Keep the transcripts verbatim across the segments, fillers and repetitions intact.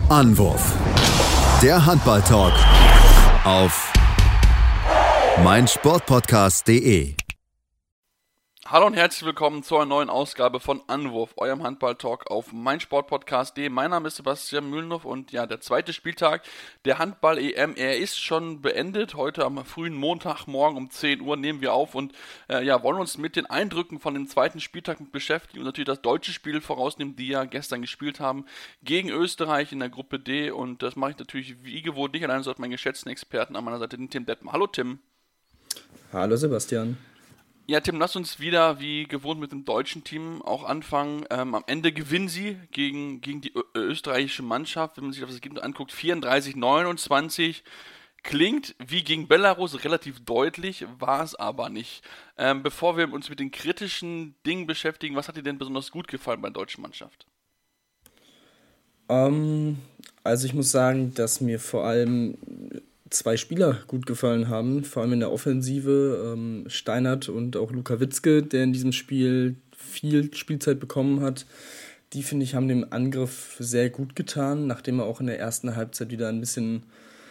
Anwurf. Der Handball-Talk auf meinsportpodcast punkt de. Hallo und herzlich willkommen zu einer neuen Ausgabe von Anwurf, eurem Handball-Talk auf meinsportpodcast punkt de. Mein Name ist Sebastian Mühlenhoff und ja, der zweite Spieltag der Handball-E M, er ist schon beendet. Heute am frühen Montagmorgen um zehn Uhr nehmen wir auf und äh, ja, wollen uns mit den Eindrücken von dem zweiten Spieltag beschäftigen und natürlich das deutsche Spiel vorausnehmen, die ja gestern gespielt haben gegen Österreich in der Gruppe D, und das mache ich natürlich wie gewohnt nicht alleine, sondern meinen geschätzten Experten an meiner Seite, den Tim Detmer. Hallo Tim. Hallo Sebastian. Ja, Tim, lass uns wieder wie gewohnt mit dem deutschen Team auch anfangen. Ähm, am Ende gewinnen sie gegen, gegen die ö- österreichische Mannschaft, wenn man sich das Ergebnis anguckt, vierunddreißig neunundzwanzig. Klingt wie gegen Belarus relativ deutlich, war es aber nicht. Ähm, bevor wir uns mit den kritischen Dingen beschäftigen, was hat dir denn besonders gut gefallen bei der deutschen Mannschaft? Ähm, also ich muss sagen, dass mir vor allem zwei Spieler gut gefallen haben, vor allem in der Offensive, ähm, Steinert und auch Luka Witzke, der in diesem Spiel viel Spielzeit bekommen hat. Die, finde ich, haben dem Angriff sehr gut getan, nachdem er auch in der ersten Halbzeit wieder ein bisschen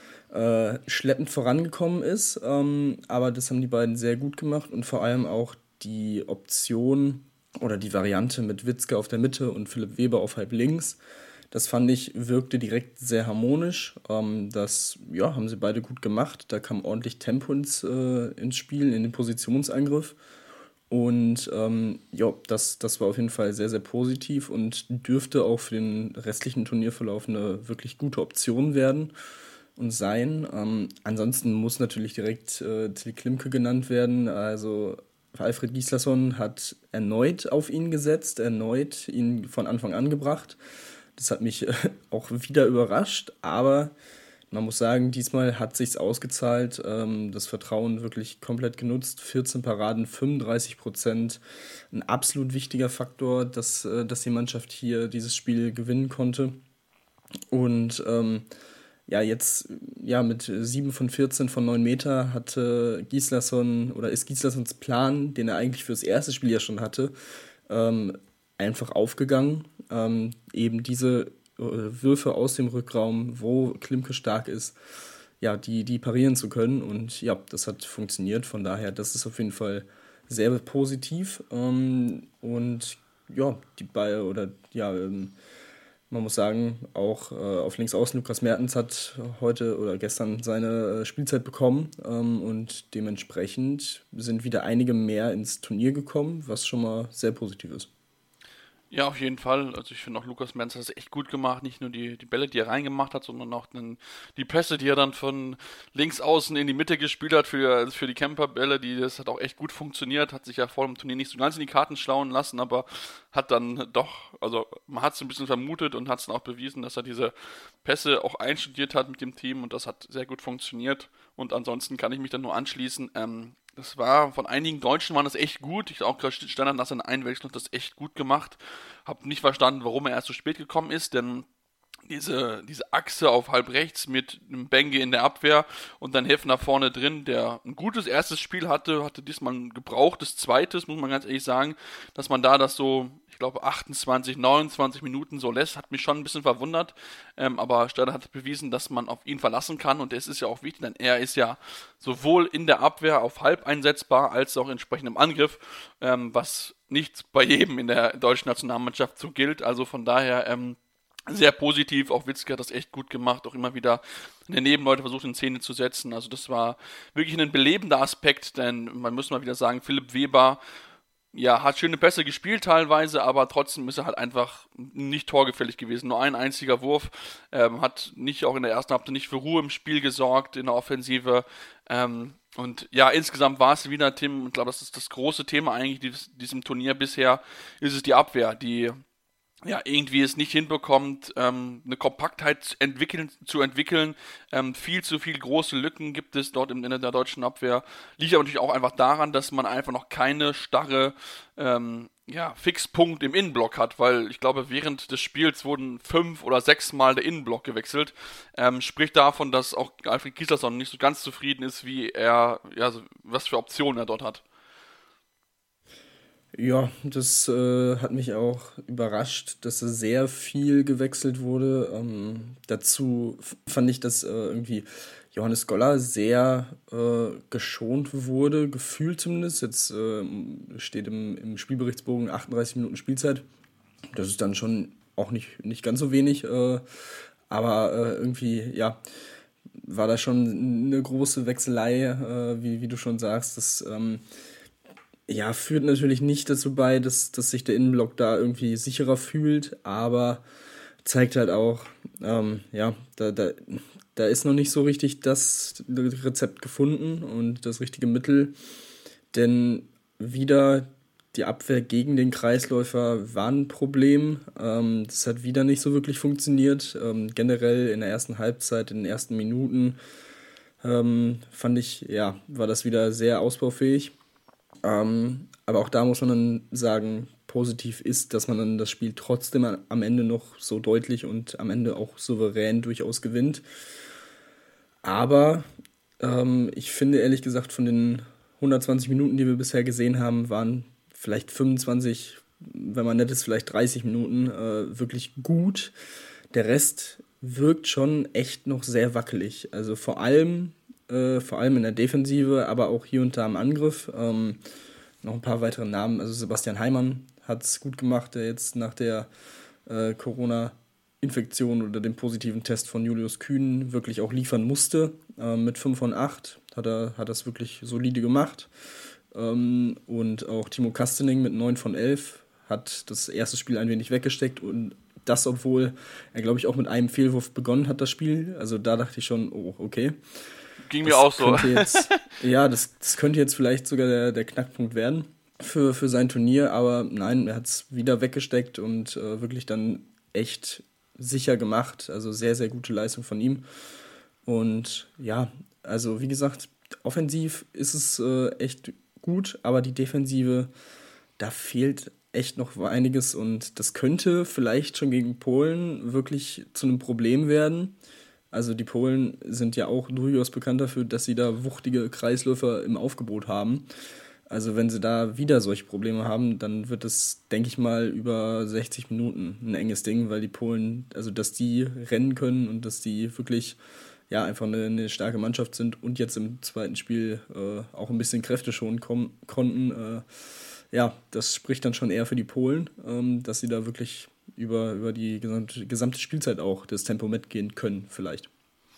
äh, schleppend vorangekommen ist. Ähm, aber das haben die beiden sehr gut gemacht und vor allem auch die Option oder die Variante mit Witzke auf der Mitte und Philipp Weber auf halb links. Das fand ich, wirkte direkt sehr harmonisch. Ähm, das ja, haben sie beide gut gemacht. Da kam ordentlich Tempo ins, äh, ins Spiel, in den Positionsangriff. Und ähm, ja, das, das war auf jeden Fall sehr, sehr positiv und dürfte auch für den restlichen Turnierverlauf eine wirklich gute Option werden und sein. Ähm, ansonsten muss natürlich direkt äh, Till Klimke genannt werden. Also Alfred Gislason hat erneut auf ihn gesetzt, erneut ihn von Anfang an gebracht. Das hat mich auch wieder überrascht, aber man muss sagen, diesmal hat sich's ausgezahlt, ähm, das Vertrauen wirklich komplett genutzt, vierzehn Paraden, fünfunddreißig Prozent, ein absolut wichtiger Faktor, dass, äh, dass die Mannschaft hier dieses Spiel gewinnen konnte. Und ähm, ja, jetzt ja, mit sieben von vierzehn von neun Meter hatte Gislason, oder ist Gislassons Plan, den er eigentlich fürs erste Spiel ja schon hatte, ähm, einfach aufgegangen. Ähm, eben diese äh, Würfe aus dem Rückraum, wo Klimke stark ist, ja, die, die parieren zu können. Und ja, das hat funktioniert. Von daher, das ist auf jeden Fall sehr positiv. Ähm, und ja, die Ball oder ja, ähm, man muss sagen, auch äh, auf links außen Lukas Mertens hat heute oder gestern seine äh, Spielzeit bekommen ähm, und dementsprechend sind wieder einige mehr ins Turnier gekommen, was schon mal sehr positiv ist. Ja, auf jeden Fall. Also ich finde auch Lukas Mertens hat es echt gut gemacht. Nicht nur die, die Bälle, die er reingemacht hat, sondern auch den, die Pässe, die er dann von links außen in die Mitte gespielt hat für, für die Camper-Bälle. Die, das hat auch echt gut funktioniert. Hat sich ja vor dem Turnier nicht so ganz in die Karten schlauen lassen, aber hat dann doch, also man hat es ein bisschen vermutet und hat es dann auch bewiesen, dass er diese Pässe auch einstudiert hat mit dem Team, und das hat sehr gut funktioniert. Und ansonsten kann ich mich dann nur anschließen. Ähm, Das war, von einigen Deutschen waren das echt gut. Ich auch gerade Standard nach seiner Einwechslung hat das echt gut gemacht. Hab nicht verstanden, warum er erst so spät gekommen ist, denn diese, diese Achse auf halb rechts mit einem Benge in der Abwehr und dann Heffner vorne drin, der ein gutes erstes Spiel hatte, hatte diesmal ein gebrauchtes zweites, muss man ganz ehrlich sagen, dass man da das so, ich glaube achtundzwanzig, neunundzwanzig Minuten so lässt, hat mich schon ein bisschen verwundert, ähm, aber Stade hat bewiesen, dass man auf ihn verlassen kann, und das ist ja auch wichtig, denn er ist ja sowohl in der Abwehr auf halb einsetzbar, als auch entsprechend im Angriff, ähm, was nicht bei jedem in der deutschen Nationalmannschaft so gilt, also von daher, ähm, sehr positiv, auch Witzke hat das echt gut gemacht, auch immer wieder eine Nebenleute versucht in Szene zu setzen, also das war wirklich ein belebender Aspekt, denn man muss mal wieder sagen, Philipp Weber, ja, hat schöne Pässe gespielt teilweise, aber trotzdem ist er halt einfach nicht torgefällig gewesen, nur ein einziger Wurf, ähm, hat nicht auch in der ersten Halbzeit nicht für Ruhe im Spiel gesorgt, in der Offensive, ähm, und ja, insgesamt war es wieder, Tim, ich glaube, das ist das große Thema eigentlich dieses, diesem Turnier bisher, ist es die Abwehr, die ja, irgendwie es nicht hinbekommt, ähm, eine Kompaktheit entwickeln, zu entwickeln. Ähm, viel zu viele große Lücken gibt es dort im Ende der deutschen Abwehr. Liegt aber natürlich auch einfach daran, dass man einfach noch keine starre ähm, ja, Fixpunkt im Innenblock hat, weil ich glaube, während des Spiels wurden fünf oder sechs Mal der Innenblock gewechselt. Ähm, spricht davon, dass auch Alfred Gislason nicht so ganz zufrieden ist, wie er, ja, so, was für Optionen er dort hat. Ja, das äh, hat mich auch überrascht, dass da sehr viel gewechselt wurde. Ähm, dazu f- fand ich, dass äh, irgendwie Johannes Goller sehr äh, geschont wurde, gefühlt zumindest. Jetzt äh, steht im, im Spielberichtsbogen achtunddreißig Minuten Spielzeit. Das ist dann schon auch nicht, nicht ganz so wenig, äh, aber äh, irgendwie, ja, war da schon eine große Wechselei, äh, wie, wie du schon sagst. Das ähm, ja, führt natürlich nicht dazu bei, dass, dass sich der Innenblock da irgendwie sicherer fühlt, aber zeigt halt auch, ähm, ja, da, da, da ist noch nicht so richtig das Rezept gefunden und das richtige Mittel, denn wieder die Abwehr gegen den Kreisläufer war ein Problem. Ähm, das hat wieder nicht so wirklich funktioniert. Ähm, generell in der ersten Halbzeit, in den ersten Minuten ähm, fand ich, ja, war das wieder sehr ausbaufähig. Ähm, aber auch da muss man dann sagen, positiv ist, dass man dann das Spiel trotzdem am Ende noch so deutlich und am Ende auch souverän durchaus gewinnt. Aber ähm, ich finde ehrlich gesagt, von den hundertzwanzig Minuten, die wir bisher gesehen haben, waren vielleicht fünfundzwanzig, wenn man nett ist, vielleicht dreißig Minuten äh, wirklich gut. Der Rest wirkt schon echt noch sehr wackelig. Also vor allem, äh, vor allem in der Defensive, aber auch hier und da im Angriff. Ähm, noch ein paar weitere Namen. Also Sebastian Heimann hat es gut gemacht, der jetzt nach der äh, Corona-Infektion oder dem positiven Test von Julius Kühn wirklich auch liefern musste. Äh, mit fünf von acht hat er hat das wirklich solide gemacht. Ähm, und auch Timo Kastening mit neun von elf hat das erste Spiel ein wenig weggesteckt und das, obwohl er, glaube ich, auch mit einem Fehlwurf begonnen hat, das Spiel. Also da dachte ich schon, oh, okay. Ging mir auch so. Jetzt, ja, das, das könnte jetzt vielleicht sogar der, der Knackpunkt werden für, für sein Turnier, aber nein, er hat es wieder weggesteckt und äh, wirklich dann echt sicher gemacht. Also sehr, sehr gute Leistung von ihm. Und ja, also wie gesagt, offensiv ist es äh, echt gut, aber die Defensive, da fehlt echt noch einiges und das könnte vielleicht schon gegen Polen wirklich zu einem Problem werden. Also die Polen sind ja auch durchaus bekannt dafür, dass sie da wuchtige Kreisläufer im Aufgebot haben. Also wenn sie da wieder solche Probleme haben, dann wird es, denke ich mal, über sechzig Minuten ein enges Ding, weil die Polen, also dass die rennen können und dass die wirklich ja einfach eine, eine starke Mannschaft sind und jetzt im zweiten Spiel äh, auch ein bisschen Kräfte schonen kom- konnten. Äh, ja, das spricht dann schon eher für die Polen, ähm, dass sie da wirklich über, über die gesamte, gesamte Spielzeit auch das Tempo mitgehen können, vielleicht.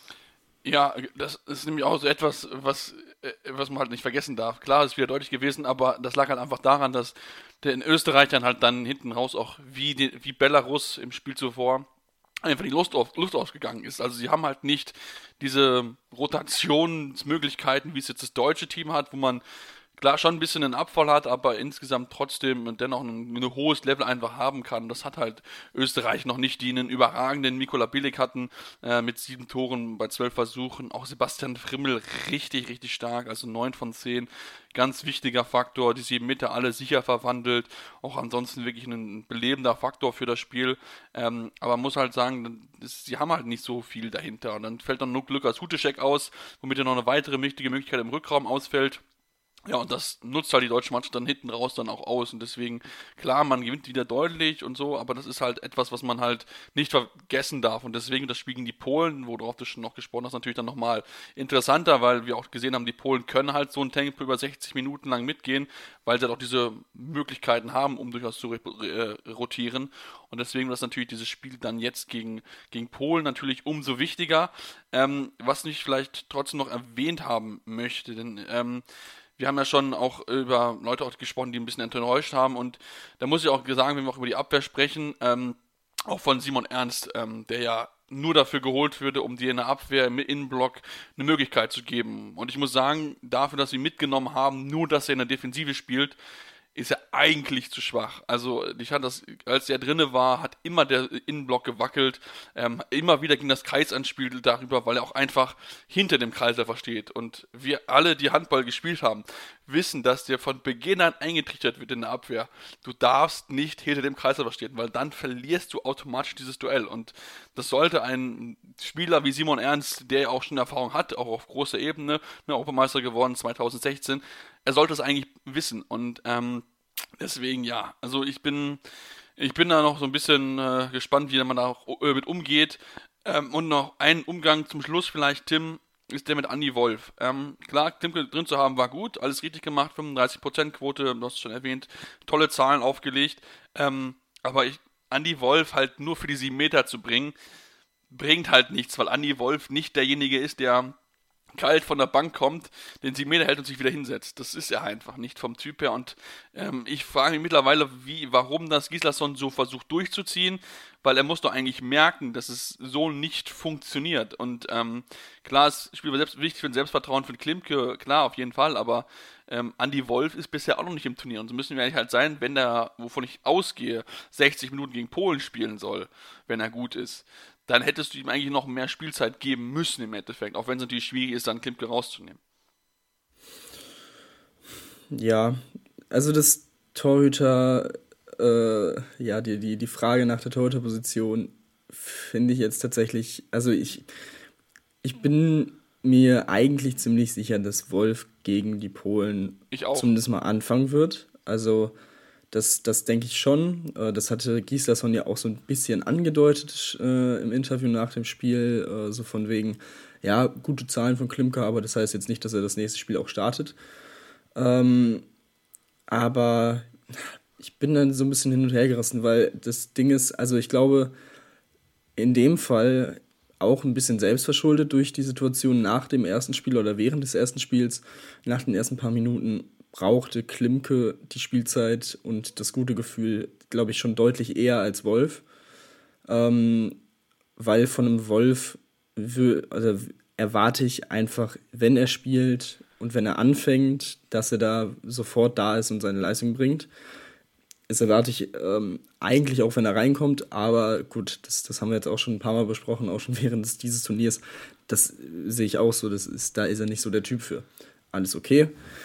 Ja, das ist nämlich auch so etwas, was, äh, was man halt nicht vergessen darf. Klar, ist wieder deutlich gewesen, aber das lag halt einfach daran, dass der in Österreich dann halt dann hinten raus auch wie, die, wie Belarus im Spiel zuvor einfach die Luft, auf, Luft ausgegangen ist. Also sie haben halt nicht diese Rotationsmöglichkeiten, wie es jetzt das deutsche Team hat, wo man klar schon ein bisschen einen Abfall hat, aber insgesamt trotzdem dennoch ein, ein hohes Level einfach haben kann. Das hat halt Österreich noch nicht, die einen überragenden Mikola Bilic hatten, äh, mit sieben Toren bei zwölf Versuchen. Auch Sebastian Frimmel richtig, richtig stark, also neun von zehn. Ganz wichtiger Faktor, die sieben Meter alle sicher verwandelt. Auch ansonsten wirklich ein belebender Faktor für das Spiel. Ähm, aber man muss halt sagen, das, sie haben halt nicht so viel dahinter. Und dann fällt dann nur Lukas Huteschek aus, womit er noch eine weitere wichtige Möglichkeit im Rückraum ausfällt. Ja, und das nutzt halt die deutsche Mannschaft dann hinten raus dann auch aus. Und deswegen, klar, man gewinnt wieder deutlich und so, aber das ist halt etwas, was man halt nicht vergessen darf. Und deswegen das Spiel gegen die Polen, worauf du schon noch gesprochen hast, natürlich dann nochmal interessanter, weil wir auch gesehen haben, die Polen können halt so ein Tempo über sechzig Minuten lang mitgehen, weil sie halt auch diese Möglichkeiten haben, um durchaus zu äh, rotieren. Und deswegen ist natürlich dieses Spiel dann jetzt gegen, gegen Polen natürlich umso wichtiger. Ähm, was ich vielleicht trotzdem noch erwähnt haben möchte, denn ähm, wir haben ja schon auch über Leute auch gesprochen, die ein bisschen enttäuscht haben, und da muss ich auch sagen, wenn wir auch über die Abwehr sprechen, ähm, auch von Simon Ernst, ähm, der ja nur dafür geholt würde, um dir in der Abwehr im Innenblock eine Möglichkeit zu geben. Und ich muss sagen, dafür, dass sie mitgenommen haben, nur dass er in der Defensive spielt, ist er eigentlich zu schwach. Also ich hatte das, als er drinne war, hat immer der Innenblock gewackelt, ähm, immer wieder ging das Kreisanspiel darüber, weil er auch einfach hinter dem Kreisläufer steht. Und wir alle, die Handball gespielt haben, wissen, dass der von Beginn an eingetrichtert wird in der Abwehr. Du darfst nicht hinter dem Kreisläufer stehen, weil dann verlierst du automatisch dieses Duell. Und das sollte ein Spieler wie Simon Ernst, der ja auch schon Erfahrung hat, auch auf großer Ebene, ne, Europameister geworden zwanzig sechzehn, er sollte es eigentlich wissen. Und ähm, Deswegen ja, also ich bin, ich bin da noch so ein bisschen äh, gespannt, wie man da auch äh, mit umgeht. Ähm, und noch ein Umgang zum Schluss vielleicht, Tim, ist der mit Andy Wolf. Ähm, klar, Klimke drin zu haben war gut, alles richtig gemacht, fünfunddreißig Prozent Quote, du hast es schon erwähnt, tolle Zahlen aufgelegt. Ähm, aber ich, Andy Wolf halt nur für die sieben Meter zu bringen, bringt halt nichts, weil Andy Wolf nicht derjenige ist, der kalt von der Bank kommt, den sieben Meter hält und sich wieder hinsetzt. Das ist er einfach nicht vom Typ her. Und ähm, ich frage mich mittlerweile, wie, warum das Gislason so versucht durchzuziehen, weil er muss doch eigentlich merken, dass es so nicht funktioniert. Und ähm, klar, es spielt selbst, wichtig für ein Selbstvertrauen für den Klimke, klar, auf jeden Fall, aber ähm, Andy Wolf ist bisher auch noch nicht im Turnier. Und so müssen wir eigentlich halt sein, wenn der, wovon ich ausgehe, sechzig Minuten gegen Polen spielen soll, wenn er gut ist, dann hättest du ihm eigentlich noch mehr Spielzeit geben müssen im Endeffekt, auch wenn es natürlich schwierig ist, dann Klimke rauszunehmen. Ja, also das Torhüter, äh, ja, die, die, die Frage nach der Torhüterposition finde ich jetzt tatsächlich, also ich, ich bin mir eigentlich ziemlich sicher, dass Wolf gegen die Polen Ich auch. zumindest mal anfangen wird. Also das, das denke ich schon. Äh, Das hatte Gislason ja auch so ein bisschen angedeutet äh, im Interview nach dem Spiel, äh, so von wegen, ja, gute Zahlen von Klimka, aber das heißt jetzt nicht, dass er das nächste Spiel auch startet. Ähm, aber ich bin dann so ein bisschen hin und her gerissen, weil das Ding ist, also ich glaube, in dem Fall auch ein bisschen selbstverschuldet durch die Situation nach dem ersten Spiel oder während des ersten Spiels, nach den ersten paar Minuten brauchte Klimke die Spielzeit und das gute Gefühl, glaube ich, schon deutlich eher als Wolf, ähm, weil von einem Wolf wö- also erwarte ich einfach, wenn er spielt und wenn er anfängt, dass er da sofort da ist und seine Leistung bringt. Das erwarte ich ähm, eigentlich auch, wenn er reinkommt, aber gut, das, das haben wir jetzt auch schon ein paar Mal besprochen, auch schon während des, dieses Turniers. Das äh, sehe ich auch so, das ist, da ist er nicht so der Typ für. Alles okay.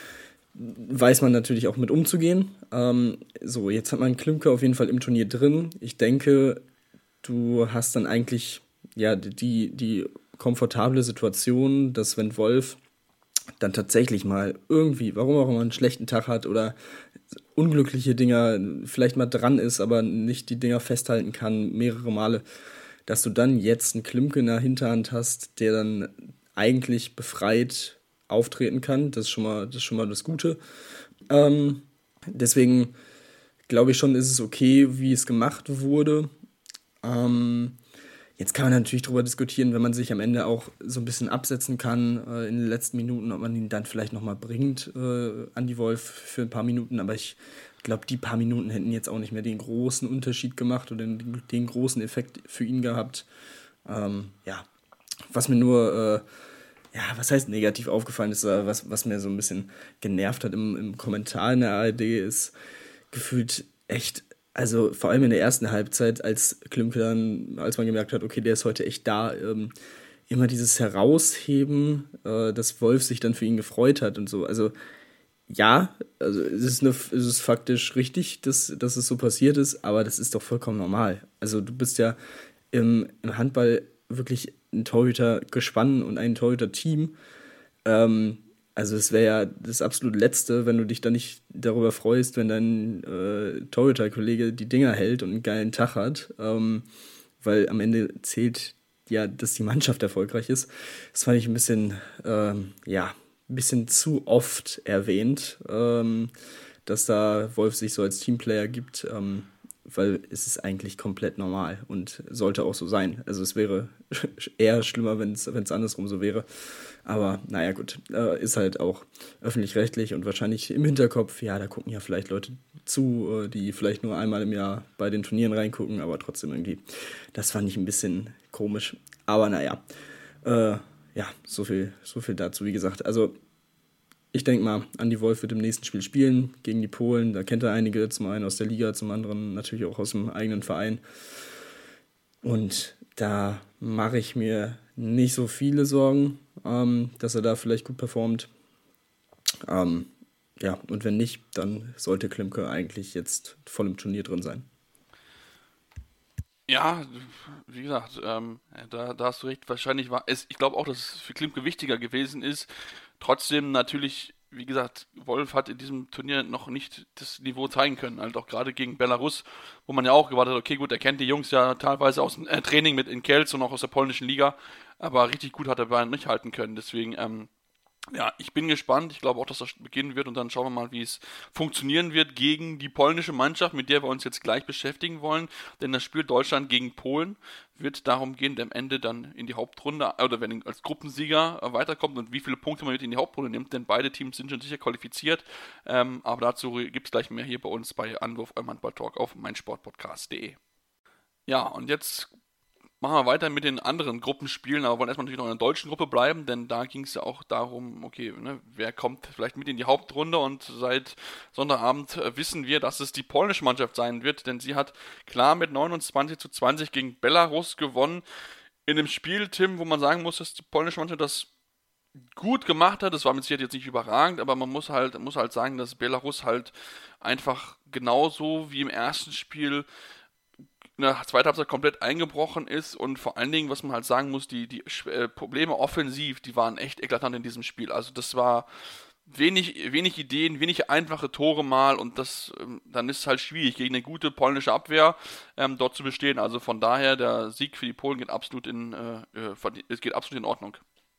Weiß man natürlich auch mit umzugehen. Ähm, so, jetzt hat man Klimke auf jeden Fall im Turnier drin. Ich denke, du hast dann eigentlich ja die, die komfortable Situation, dass wenn Wolf dann tatsächlich mal irgendwie, warum auch immer, einen schlechten Tag hat oder unglückliche Dinger vielleicht mal dran ist, aber nicht die Dinger festhalten kann, mehrere Male, dass du dann jetzt einen Klimke in der Hinterhand hast, der dann eigentlich befreit auftreten kann. Das ist schon mal das, ist schon mal das Gute. Ähm, deswegen glaube ich schon, ist es okay, wie es gemacht wurde. Ähm, Jetzt kann man natürlich darüber diskutieren, wenn man sich am Ende auch so ein bisschen absetzen kann äh, in den letzten Minuten, ob man ihn dann vielleicht nochmal bringt, äh, Andy Wolf, für ein paar Minuten. Aber ich glaube, die paar Minuten hätten jetzt auch nicht mehr den großen Unterschied gemacht oder den, den großen Effekt für ihn gehabt. Ähm, ja, was mir nur, äh, ja, was heißt negativ aufgefallen ist, äh, was, was mir so ein bisschen genervt hat im, im Kommentar in der A R D, ist gefühlt echt. Also vor allem in der ersten Halbzeit, als Klimke dann, als man gemerkt hat, okay, der ist heute echt da, ähm, immer dieses Herausheben, äh, dass Wolf sich dann für ihn gefreut hat und so. Also ja, also es ist, eine, es ist faktisch richtig, dass, dass es so passiert ist, aber das ist doch vollkommen normal. Also du bist ja im, im Handball wirklich ein Torhüter-Gespann und ein Torhüter-Team. Ähm, also es wäre ja das absolut Letzte, wenn du dich dann nicht darüber freust, wenn dein äh, Torhüter-Kollege die Dinger hält und einen geilen Tag hat, ähm, weil am Ende zählt ja, dass die Mannschaft erfolgreich ist. Das fand ich ein bisschen, ähm, ja, ein bisschen zu oft erwähnt, ähm, dass da Wolf sich so als Teamplayer gibt, ähm, weil es ist eigentlich komplett normal und sollte auch so sein. Also es wäre eher schlimmer, wenn es andersrum so wäre. Aber naja, gut, äh, ist halt auch öffentlich-rechtlich und wahrscheinlich im Hinterkopf, ja, da gucken ja vielleicht Leute zu, äh, die vielleicht nur einmal im Jahr bei den Turnieren reingucken, aber trotzdem irgendwie, das fand ich ein bisschen komisch. Aber naja, äh, ja, so viel, so viel dazu, wie gesagt. Also ich denke mal, Andy Wolf wird im nächsten Spiel spielen gegen die Polen. Da kennt er einige, zum einen aus der Liga, zum anderen natürlich auch aus dem eigenen Verein. Und da mache ich mir nicht so viele Sorgen, ähm, dass er da vielleicht gut performt. Ähm, ja, und wenn nicht, dann sollte Klimke eigentlich jetzt voll im Turnier drin sein. Ja, wie gesagt, ähm, da, da hast du recht. Wahrscheinlich war es, ich glaube auch, dass es für Klimke wichtiger gewesen ist. Trotzdem natürlich, wie gesagt, Wolf hat in diesem Turnier noch nicht das Niveau zeigen können, halt auch gerade gegen Belarus, wo man ja auch gewartet hat, okay gut, er kennt die Jungs ja teilweise aus dem äh, Training mit in Kielce und auch aus der polnischen Liga, aber richtig gut hat er bei nicht halten können, deswegen, ähm, ja, ich bin gespannt. Ich glaube auch, dass das beginnen wird und dann schauen wir mal, wie es funktionieren wird gegen die polnische Mannschaft, mit der wir uns jetzt gleich beschäftigen wollen. Denn das Spiel Deutschland gegen Polen wird darum gehen, der am Ende dann in die Hauptrunde oder wenn als Gruppensieger weiterkommt und wie viele Punkte man mit in die Hauptrunde nimmt. Denn beide Teams sind schon sicher qualifiziert. Ähm, aber dazu gibt es gleich mehr hier bei uns bei Anwurf eurem Handball-Talk auf meinsportpodcast punkt de. Ja, und jetzt machen wir weiter mit den anderen Gruppenspielen, aber wollen erstmal natürlich noch in der deutschen Gruppe bleiben, denn da ging es ja auch darum, okay, ne, wer kommt vielleicht mit in die Hauptrunde und seit Sonntagabend äh, wissen wir, dass es die polnische Mannschaft sein wird, denn sie hat klar mit neunundzwanzig zu zwanzig gegen Belarus gewonnen. In einem Spiel, Tim, wo man sagen muss, dass die polnische Mannschaft das gut gemacht hat, das war mit Sicherheit jetzt nicht überragend, aber man muss halt, muss halt sagen, dass Belarus halt einfach genauso wie im ersten Spiel in der zweiten Halbzeit komplett eingebrochen ist und vor allen Dingen, was man halt sagen muss, die, die äh, Probleme offensiv, die waren echt eklatant in diesem Spiel. Also das war wenig, wenig Ideen, wenig einfache Tore mal und das, ähm, dann ist es halt schwierig, gegen eine gute polnische Abwehr ähm, dort zu bestehen. Also von daher, der Sieg für die Polen geht absolut in, äh, es geht absolut in Ordnung.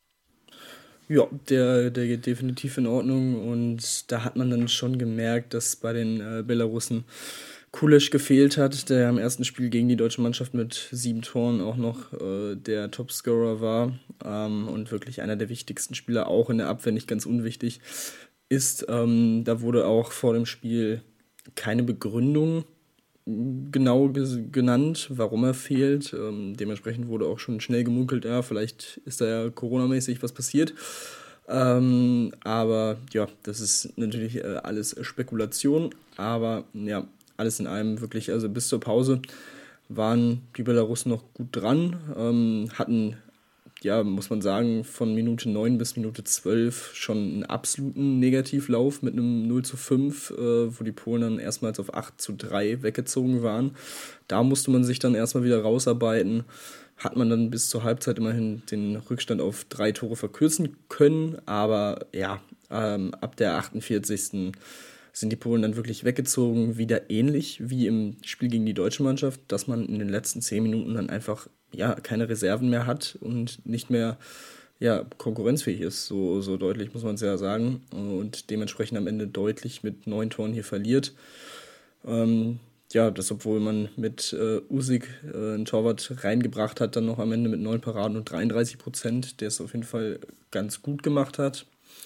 Ja, der, der geht definitiv in Ordnung und da hat man dann schon gemerkt, dass bei den äh, Belarussen Kulesch gefehlt hat, der im ersten Spiel gegen die deutsche Mannschaft mit sieben Toren auch noch äh, der Topscorer war ähm, und wirklich einer der wichtigsten Spieler, auch in der Abwehr nicht ganz unwichtig ist. Ähm, da wurde auch vor dem Spiel keine Begründung genau ges- genannt, warum er fehlt. Ähm, dementsprechend wurde auch schon schnell gemunkelt, ja, vielleicht ist da ja coronamäßig was passiert. Ähm, aber ja, das ist natürlich äh, alles Spekulation, aber ja, alles in allem wirklich, also bis zur Pause waren die Belarussen noch gut dran, ähm, hatten, ja, muss man sagen, von Minute neun bis Minute zwölf schon einen absoluten Negativlauf mit einem null zu fünf, äh, wo die Polen dann erstmals auf acht zu drei weggezogen waren. Da musste man sich dann erstmal wieder rausarbeiten, hat man dann bis zur Halbzeit immerhin den Rückstand auf drei Tore verkürzen können, aber ja, ähm, ab der achtundvierzigsten sind die Polen dann wirklich weggezogen, wieder ähnlich wie im Spiel gegen die deutsche Mannschaft, dass man in den letzten zehn Minuten dann einfach ja keine Reserven mehr hat und nicht mehr ja, konkurrenzfähig ist, so, so deutlich muss man es ja sagen, und dementsprechend am Ende deutlich mit neun Toren hier verliert. Ähm, ja, das obwohl man mit äh, Usyk äh, einen Torwart reingebracht hat, dann noch am Ende mit neun Paraden und dreiunddreißig Prozent, der es auf jeden Fall ganz gut gemacht hat.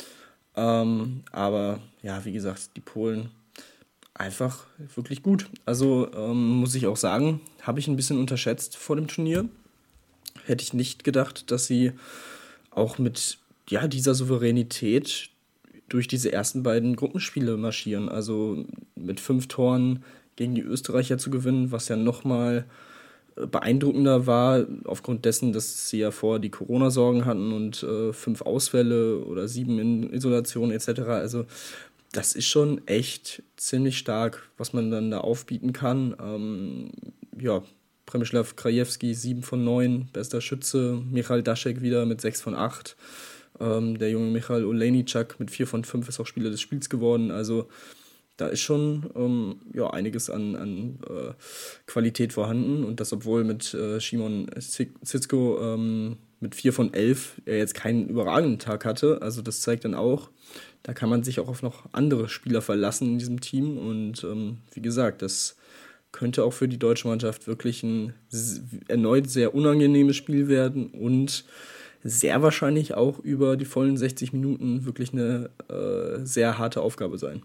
Ähm, aber ja, wie gesagt, die Polen einfach wirklich gut. Also ähm, muss ich auch sagen, habe ich ein bisschen unterschätzt vor dem Turnier. Hätte ich nicht gedacht, dass sie auch mit ja, dieser Souveränität durch diese ersten beiden Gruppenspiele marschieren. Also mit fünf Toren gegen die Österreicher zu gewinnen, was ja nochmal beeindruckender war, aufgrund dessen, dass sie ja vorher die Corona-Sorgen hatten und äh, fünf Ausfälle oder sieben in Isolation et cetera. Also das ist schon echt ziemlich stark, was man dann da aufbieten kann. Ähm, ja, Przemysław Krajewski, sieben von neun, bester Schütze. Michal Daschek wieder mit sechs von acht. Ähm, der junge Michal Olejniczak mit vier von fünf ist auch Spieler des Spiels geworden. Also da ist schon ähm, ja, einiges an, an äh, Qualität vorhanden und das, obwohl mit äh, Szymon Zizko ähm, mit vier von elf er jetzt keinen überragenden Tag hatte. Also das zeigt dann auch, da kann man sich auch auf noch andere Spieler verlassen in diesem Team und ähm, wie gesagt, das könnte auch für die deutsche Mannschaft wirklich ein erneut sehr unangenehmes Spiel werden und sehr wahrscheinlich auch über die vollen sechzig Minuten wirklich eine äh, sehr harte Aufgabe sein.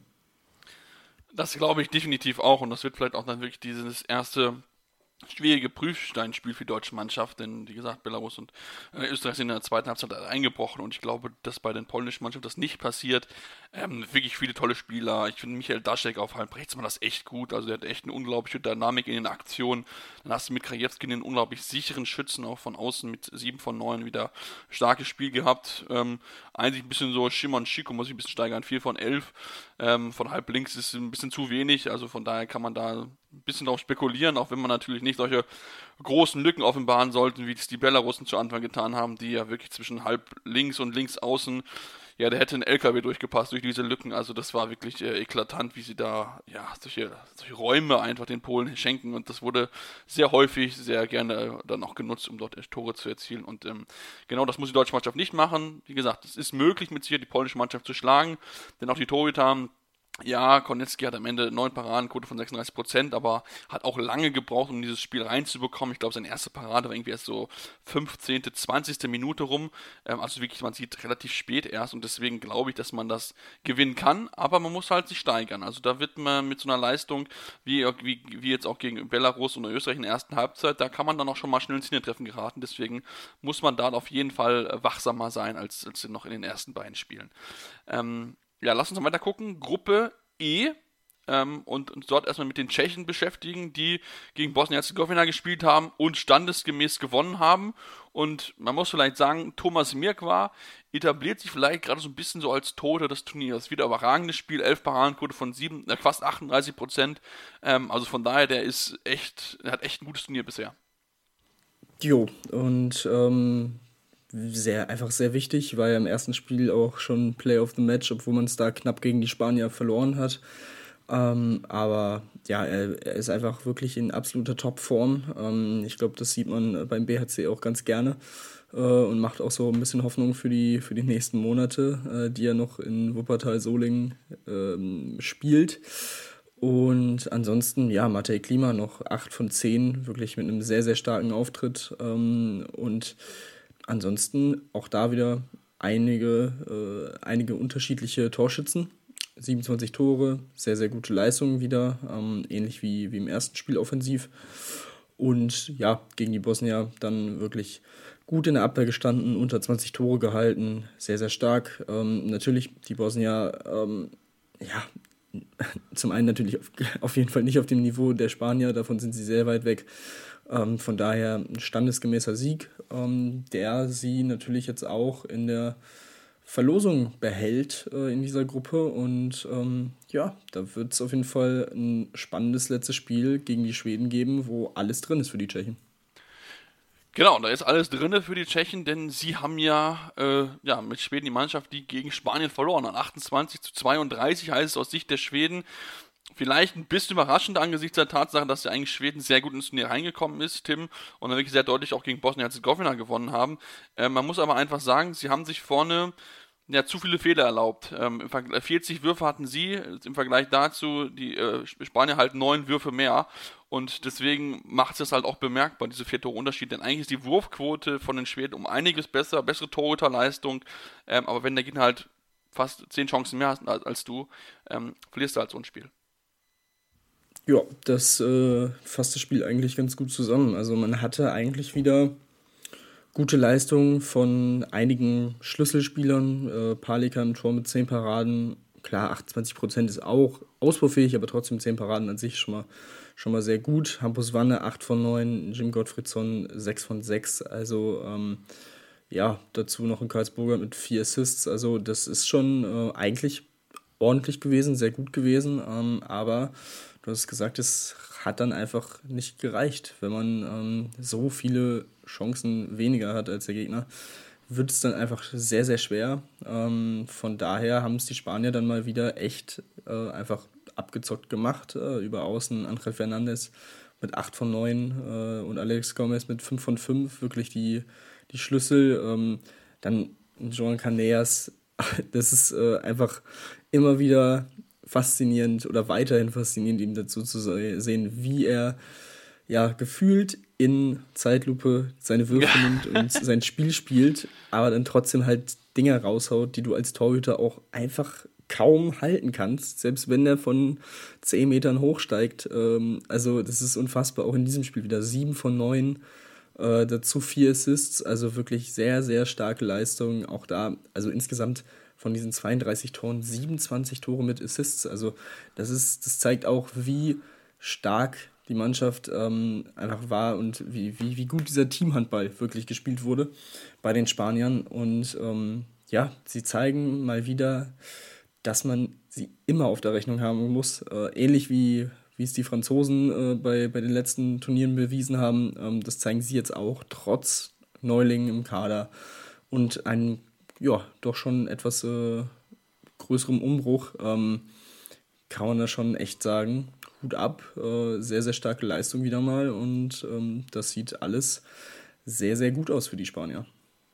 Das glaube ich definitiv auch und das wird vielleicht auch dann wirklich dieses erste schwierige Prüfsteinspiel für die deutsche Mannschaft, denn wie gesagt, Belarus und äh, Österreich sind in der zweiten Halbzeit eingebrochen und ich glaube, dass bei den polnischen Mannschaften das nicht passiert. Ähm, wirklich viele tolle Spieler. Ich finde Michal Daschek auf halb rechts war das echt gut, also der hat echt eine unglaubliche Dynamik in den Aktionen. Dann hast du mit Krajewski einen unglaublich sicheren Schützen auch von außen mit sieben von neun wieder starkes Spiel gehabt. Ähm, eigentlich ein bisschen so Szymon Chico muss ich ein bisschen steigern, vier von elf. Ähm, von halb links ist ein bisschen zu wenig, also von daher kann man da ein bisschen drauf spekulieren, auch wenn man natürlich nicht solche großen Lücken offenbaren sollte, wie es die Belarussen zu Anfang getan haben, die ja wirklich zwischen halb links und links außen ja, der hätte ein L K W durchgepasst durch diese Lücken. Also das war wirklich äh, eklatant, wie sie da ja solche, solche Räume einfach den Polen schenken. Und das wurde sehr häufig, sehr gerne dann auch genutzt, um dort Tore zu erzielen. Und ähm, genau das muss die deutsche Mannschaft nicht machen. Wie gesagt, es ist möglich, mit Sicherheit die polnische Mannschaft zu schlagen, denn auch die Torhüter, ja, Konecki hat am Ende neun Paradenquote von sechsunddreißig Prozent, aber hat auch lange gebraucht, um dieses Spiel reinzubekommen. Ich glaube, seine erste Parade war irgendwie erst so fünfzehnte, zwanzigste Minute rum. Ähm, also wirklich, man sieht relativ spät erst und deswegen glaube ich, dass man das gewinnen kann, aber man muss halt sich steigern. Also da wird man mit so einer Leistung, wie, wie, wie jetzt auch gegen Belarus und Österreich in der ersten Halbzeit, da kann man dann auch schon mal schnell ins Hintertreffen geraten. Deswegen muss man da auf jeden Fall wachsamer sein, als, als noch in den ersten beiden Spielen. Ähm, Ja, lass uns mal weiter gucken. Gruppe E ähm, und uns dort erstmal mit den Tschechen beschäftigen, die gegen Bosnien-Herzegowina gespielt haben und standesgemäß gewonnen haben. Und man muss vielleicht sagen, Thomas Mirkwa etabliert sich vielleicht gerade so ein bisschen so als Tote des Turniers. Wieder überragendes Spiel, elf Paradenquote von sieben, äh, fast achtunddreißig Prozent. Ähm, also von daher, der ist echt, der hat echt ein gutes Turnier bisher. Jo, und ähm, sehr, einfach sehr wichtig, war ja im ersten Spiel auch schon Play of the Match, obwohl man es da knapp gegen die Spanier verloren hat. Ähm, aber ja, er, er ist einfach wirklich in absoluter Topform. Ähm, ich glaube, das sieht man beim B H C auch ganz gerne äh, und macht auch so ein bisschen Hoffnung für die, für die nächsten Monate, äh, die er noch in Wuppertal-Solingen äh, spielt. Und ansonsten, ja, Matej Klima noch acht von zehn, wirklich mit einem sehr, sehr starken Auftritt. Ähm, und ansonsten auch da wieder einige, äh, einige unterschiedliche Torschützen. siebenundzwanzig Tore, sehr, sehr gute Leistungen wieder, ähm, ähnlich wie, wie im ersten Spiel offensiv. Und ja, gegen die Bosnier dann wirklich gut in der Abwehr gestanden, unter zwanzig Tore gehalten, sehr, sehr stark. Ähm, natürlich die Bosnier, ähm, ja, zum einen natürlich auf, auf jeden Fall nicht auf dem Niveau der Spanier, davon sind sie sehr weit weg. Ähm, von daher ein standesgemäßer Sieg, ähm, der sie natürlich jetzt auch in der Verlosung behält äh, in dieser Gruppe. Und ähm, ja, da wird es auf jeden Fall ein spannendes letztes Spiel gegen die Schweden geben, wo alles drin ist für die Tschechen. Genau, da ist alles drin für die Tschechen, denn sie haben ja, äh, ja mit Schweden die Mannschaft, die gegen Spanien verloren hat. achtundzwanzig zu zweiunddreißig heißt es aus Sicht der Schweden. Vielleicht ein bisschen überraschend angesichts der Tatsache, dass ja eigentlich Schweden sehr gut ins Turnier reingekommen ist, Tim, und dann wirklich sehr deutlich auch gegen Bosnien-Herzegowina gewonnen haben. Äh, man muss aber einfach sagen, sie haben sich vorne ja, zu viele Fehler erlaubt. Ähm, im Vergleich, vierzig Würfe hatten sie, im Vergleich dazu, die äh, Spanier halt neun Würfe mehr. Und deswegen macht es halt auch bemerkbar, diese vier Tore Unterschied. Denn eigentlich ist die Wurfquote von den Schweden um einiges besser, bessere Torhüterleistung. Ähm, aber wenn der Gegner halt fast zehn Chancen mehr hat als, als du, ähm, verlierst du halt so ein Spiel. Ja, das äh, fasst das Spiel eigentlich ganz gut zusammen. Also man hatte eigentlich wieder gute Leistungen von einigen Schlüsselspielern. Äh, Palika im Tor mit zehn Paraden. Klar, achtundzwanzig Prozent ist auch ausbaufähig, aber trotzdem zehn Paraden an sich schon mal, schon mal sehr gut. Hampus Wanne acht von neun, Jim Gottfriedson sechs von sechs. Also ähm, ja, dazu noch ein Karlsburger mit vier Assists. Also das ist schon äh, eigentlich ordentlich gewesen, sehr gut gewesen. Ähm, aber du hast gesagt, es hat dann einfach nicht gereicht. Wenn man ähm, so viele Chancen weniger hat als der Gegner, wird es dann einfach sehr, sehr schwer. Ähm, von daher haben es die Spanier dann mal wieder echt äh, einfach abgezockt gemacht. Äh, über Außen Angel Fernandes mit acht von neun äh, und Alex Gomez mit fünf von fünf. Wirklich die, die Schlüssel. Ähm, dann Joan Caneas. Das ist äh, einfach immer wieder faszinierend oder weiterhin faszinierend, ihm dazu zu sehen, wie er ja gefühlt in Zeitlupe seine Würfe nimmt und sein Spiel spielt, aber dann trotzdem halt Dinger raushaut, die du als Torhüter auch einfach kaum halten kannst, selbst wenn er von zehn Metern hochsteigt. Ähm, also das ist unfassbar, auch in diesem Spiel wieder sieben von neun, äh, dazu vier Assists, also wirklich sehr, sehr starke Leistung, auch da, also insgesamt von diesen zweiunddreißig Toren, siebenundzwanzig Tore mit Assists. Also das ist, das zeigt auch, wie stark die Mannschaft ähm, einfach war und wie, wie, wie gut dieser Teamhandball wirklich gespielt wurde bei den Spaniern. Und ähm, ja, sie zeigen mal wieder, dass man sie immer auf der Rechnung haben muss. Äh, ähnlich wie, wie es die Franzosen äh, bei, bei den letzten Turnieren bewiesen haben. Ähm, das zeigen sie jetzt auch, trotz Neulingen im Kader und einem ja, doch schon etwas äh, größerem Umbruch, ähm, kann man da schon echt sagen. Hut ab, äh, sehr, sehr starke Leistung wieder mal und ähm, das sieht alles sehr, sehr gut aus für die Spanier.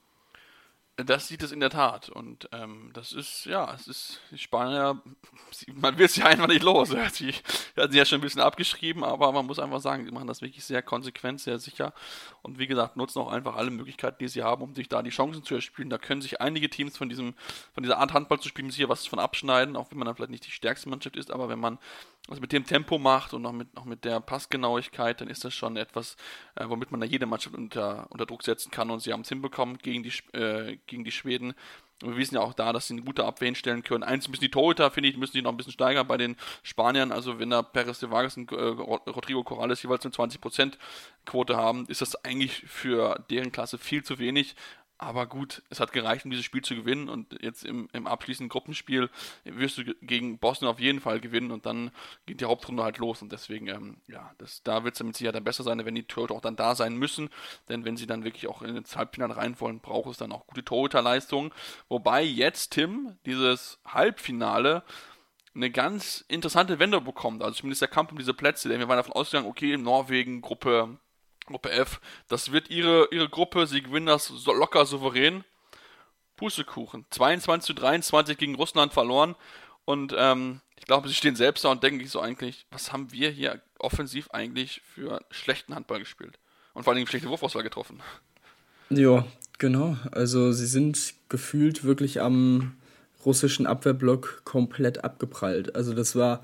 Das sieht es in der Tat. Und ähm, das ist, ja, es ist, die Spanier, man wird sie einfach nicht los. Sie hatten sie ja schon ein bisschen abgeschrieben, aber man muss einfach sagen, sie machen das wirklich sehr konsequent, sehr sicher. Und wie gesagt, nutzen auch einfach alle Möglichkeiten, die sie haben, um sich da die Chancen zu erspielen. Da können sich einige Teams von diesem, von dieser Art Handball zu spielen, sicher was von abschneiden, auch wenn man dann vielleicht nicht die stärkste Mannschaft ist, aber wenn man was mit dem Tempo macht und auch mit, auch mit der Passgenauigkeit, dann ist das schon etwas, äh, womit man da jede Mannschaft unter, unter Druck setzen kann, und sie haben es hinbekommen gegen die, äh, gegen die Schweden. Und wir wissen ja auch da, dass sie eine gute Abwehr hinstellen können. Eins müssen die Torhüter, finde ich, müssen die noch ein bisschen steigern bei den Spaniern. Also wenn da Pérez de Vargas und äh, Rodrigo Corrales jeweils eine zwanzig Prozent Quote haben, ist das eigentlich für deren Klasse viel zu wenig. Aber gut, es hat gereicht, um dieses Spiel zu gewinnen, und jetzt im, im abschließenden Gruppenspiel wirst du gegen Bosnien auf jeden Fall gewinnen, und dann geht die Hauptrunde halt los, und deswegen, ähm, ja, das, da wird es mit Sicherheit dann besser sein, wenn die Torhüter auch dann da sein müssen, denn wenn sie dann wirklich auch in ins Halbfinale rein wollen, braucht es dann auch gute Torhüterleistungen, wobei jetzt, Tim, dieses Halbfinale eine ganz interessante Wende bekommt, also zumindest der Kampf um diese Plätze, denn wir waren davon ausgegangen, okay, Norwegen, Gruppe Gruppe F, das wird ihre, ihre Gruppe, sie gewinnen das so locker souverän. Pustekuchen. zweiundzwanzig zu dreiundzwanzig gegen Russland verloren, und ähm, ich glaube, sie stehen selbst da und denken sich so eigentlich, was haben wir hier offensiv eigentlich für schlechten Handball gespielt? Und vor allem schlechte Wurfauswahl getroffen. Ja, genau. Also sie sind gefühlt wirklich am russischen Abwehrblock komplett abgeprallt. Also das war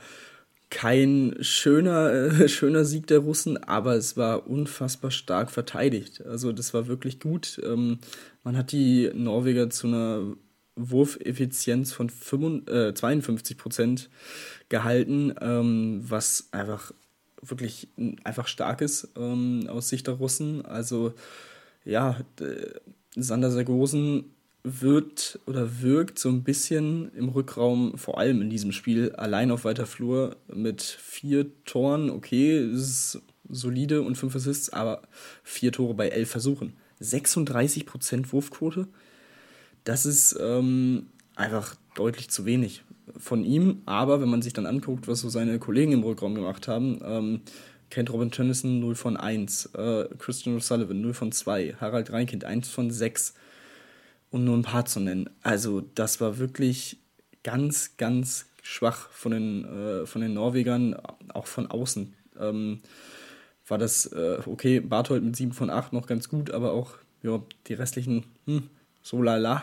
kein schöner, äh, schöner Sieg der Russen, aber es war unfassbar stark verteidigt. Also das war wirklich gut. Ähm, man hat die Norweger zu einer Wurfeffizienz von fünfundfünfzig, äh, zweiundfünfzig Prozent gehalten, ähm, was einfach wirklich einfach stark ist ähm, aus Sicht der Russen. Also ja, d- Sander Sargosen wird oder wirkt so ein bisschen im Rückraum, vor allem in diesem Spiel, allein auf weiter Flur mit vier Toren. Okay, es ist solide und fünf Assists, aber vier Tore bei elf Versuchen. sechsunddreißig Prozent Wurfquote, das ist ähm, einfach deutlich zu wenig von ihm. Aber wenn man sich dann anguckt, was so seine Kollegen im Rückraum gemacht haben, ähm, Kent Robin Tönnissen null von eins, äh, Christian O'Sullivan null von zwei, Harald Reinkind eins von sechs, um nur ein paar zu nennen. Also das war wirklich ganz, ganz schwach von den, äh, von den Norwegern, auch von außen. Ähm, war das, äh, okay, Barthold mit sieben von acht noch ganz gut, aber auch ja, die restlichen, hm, so lala.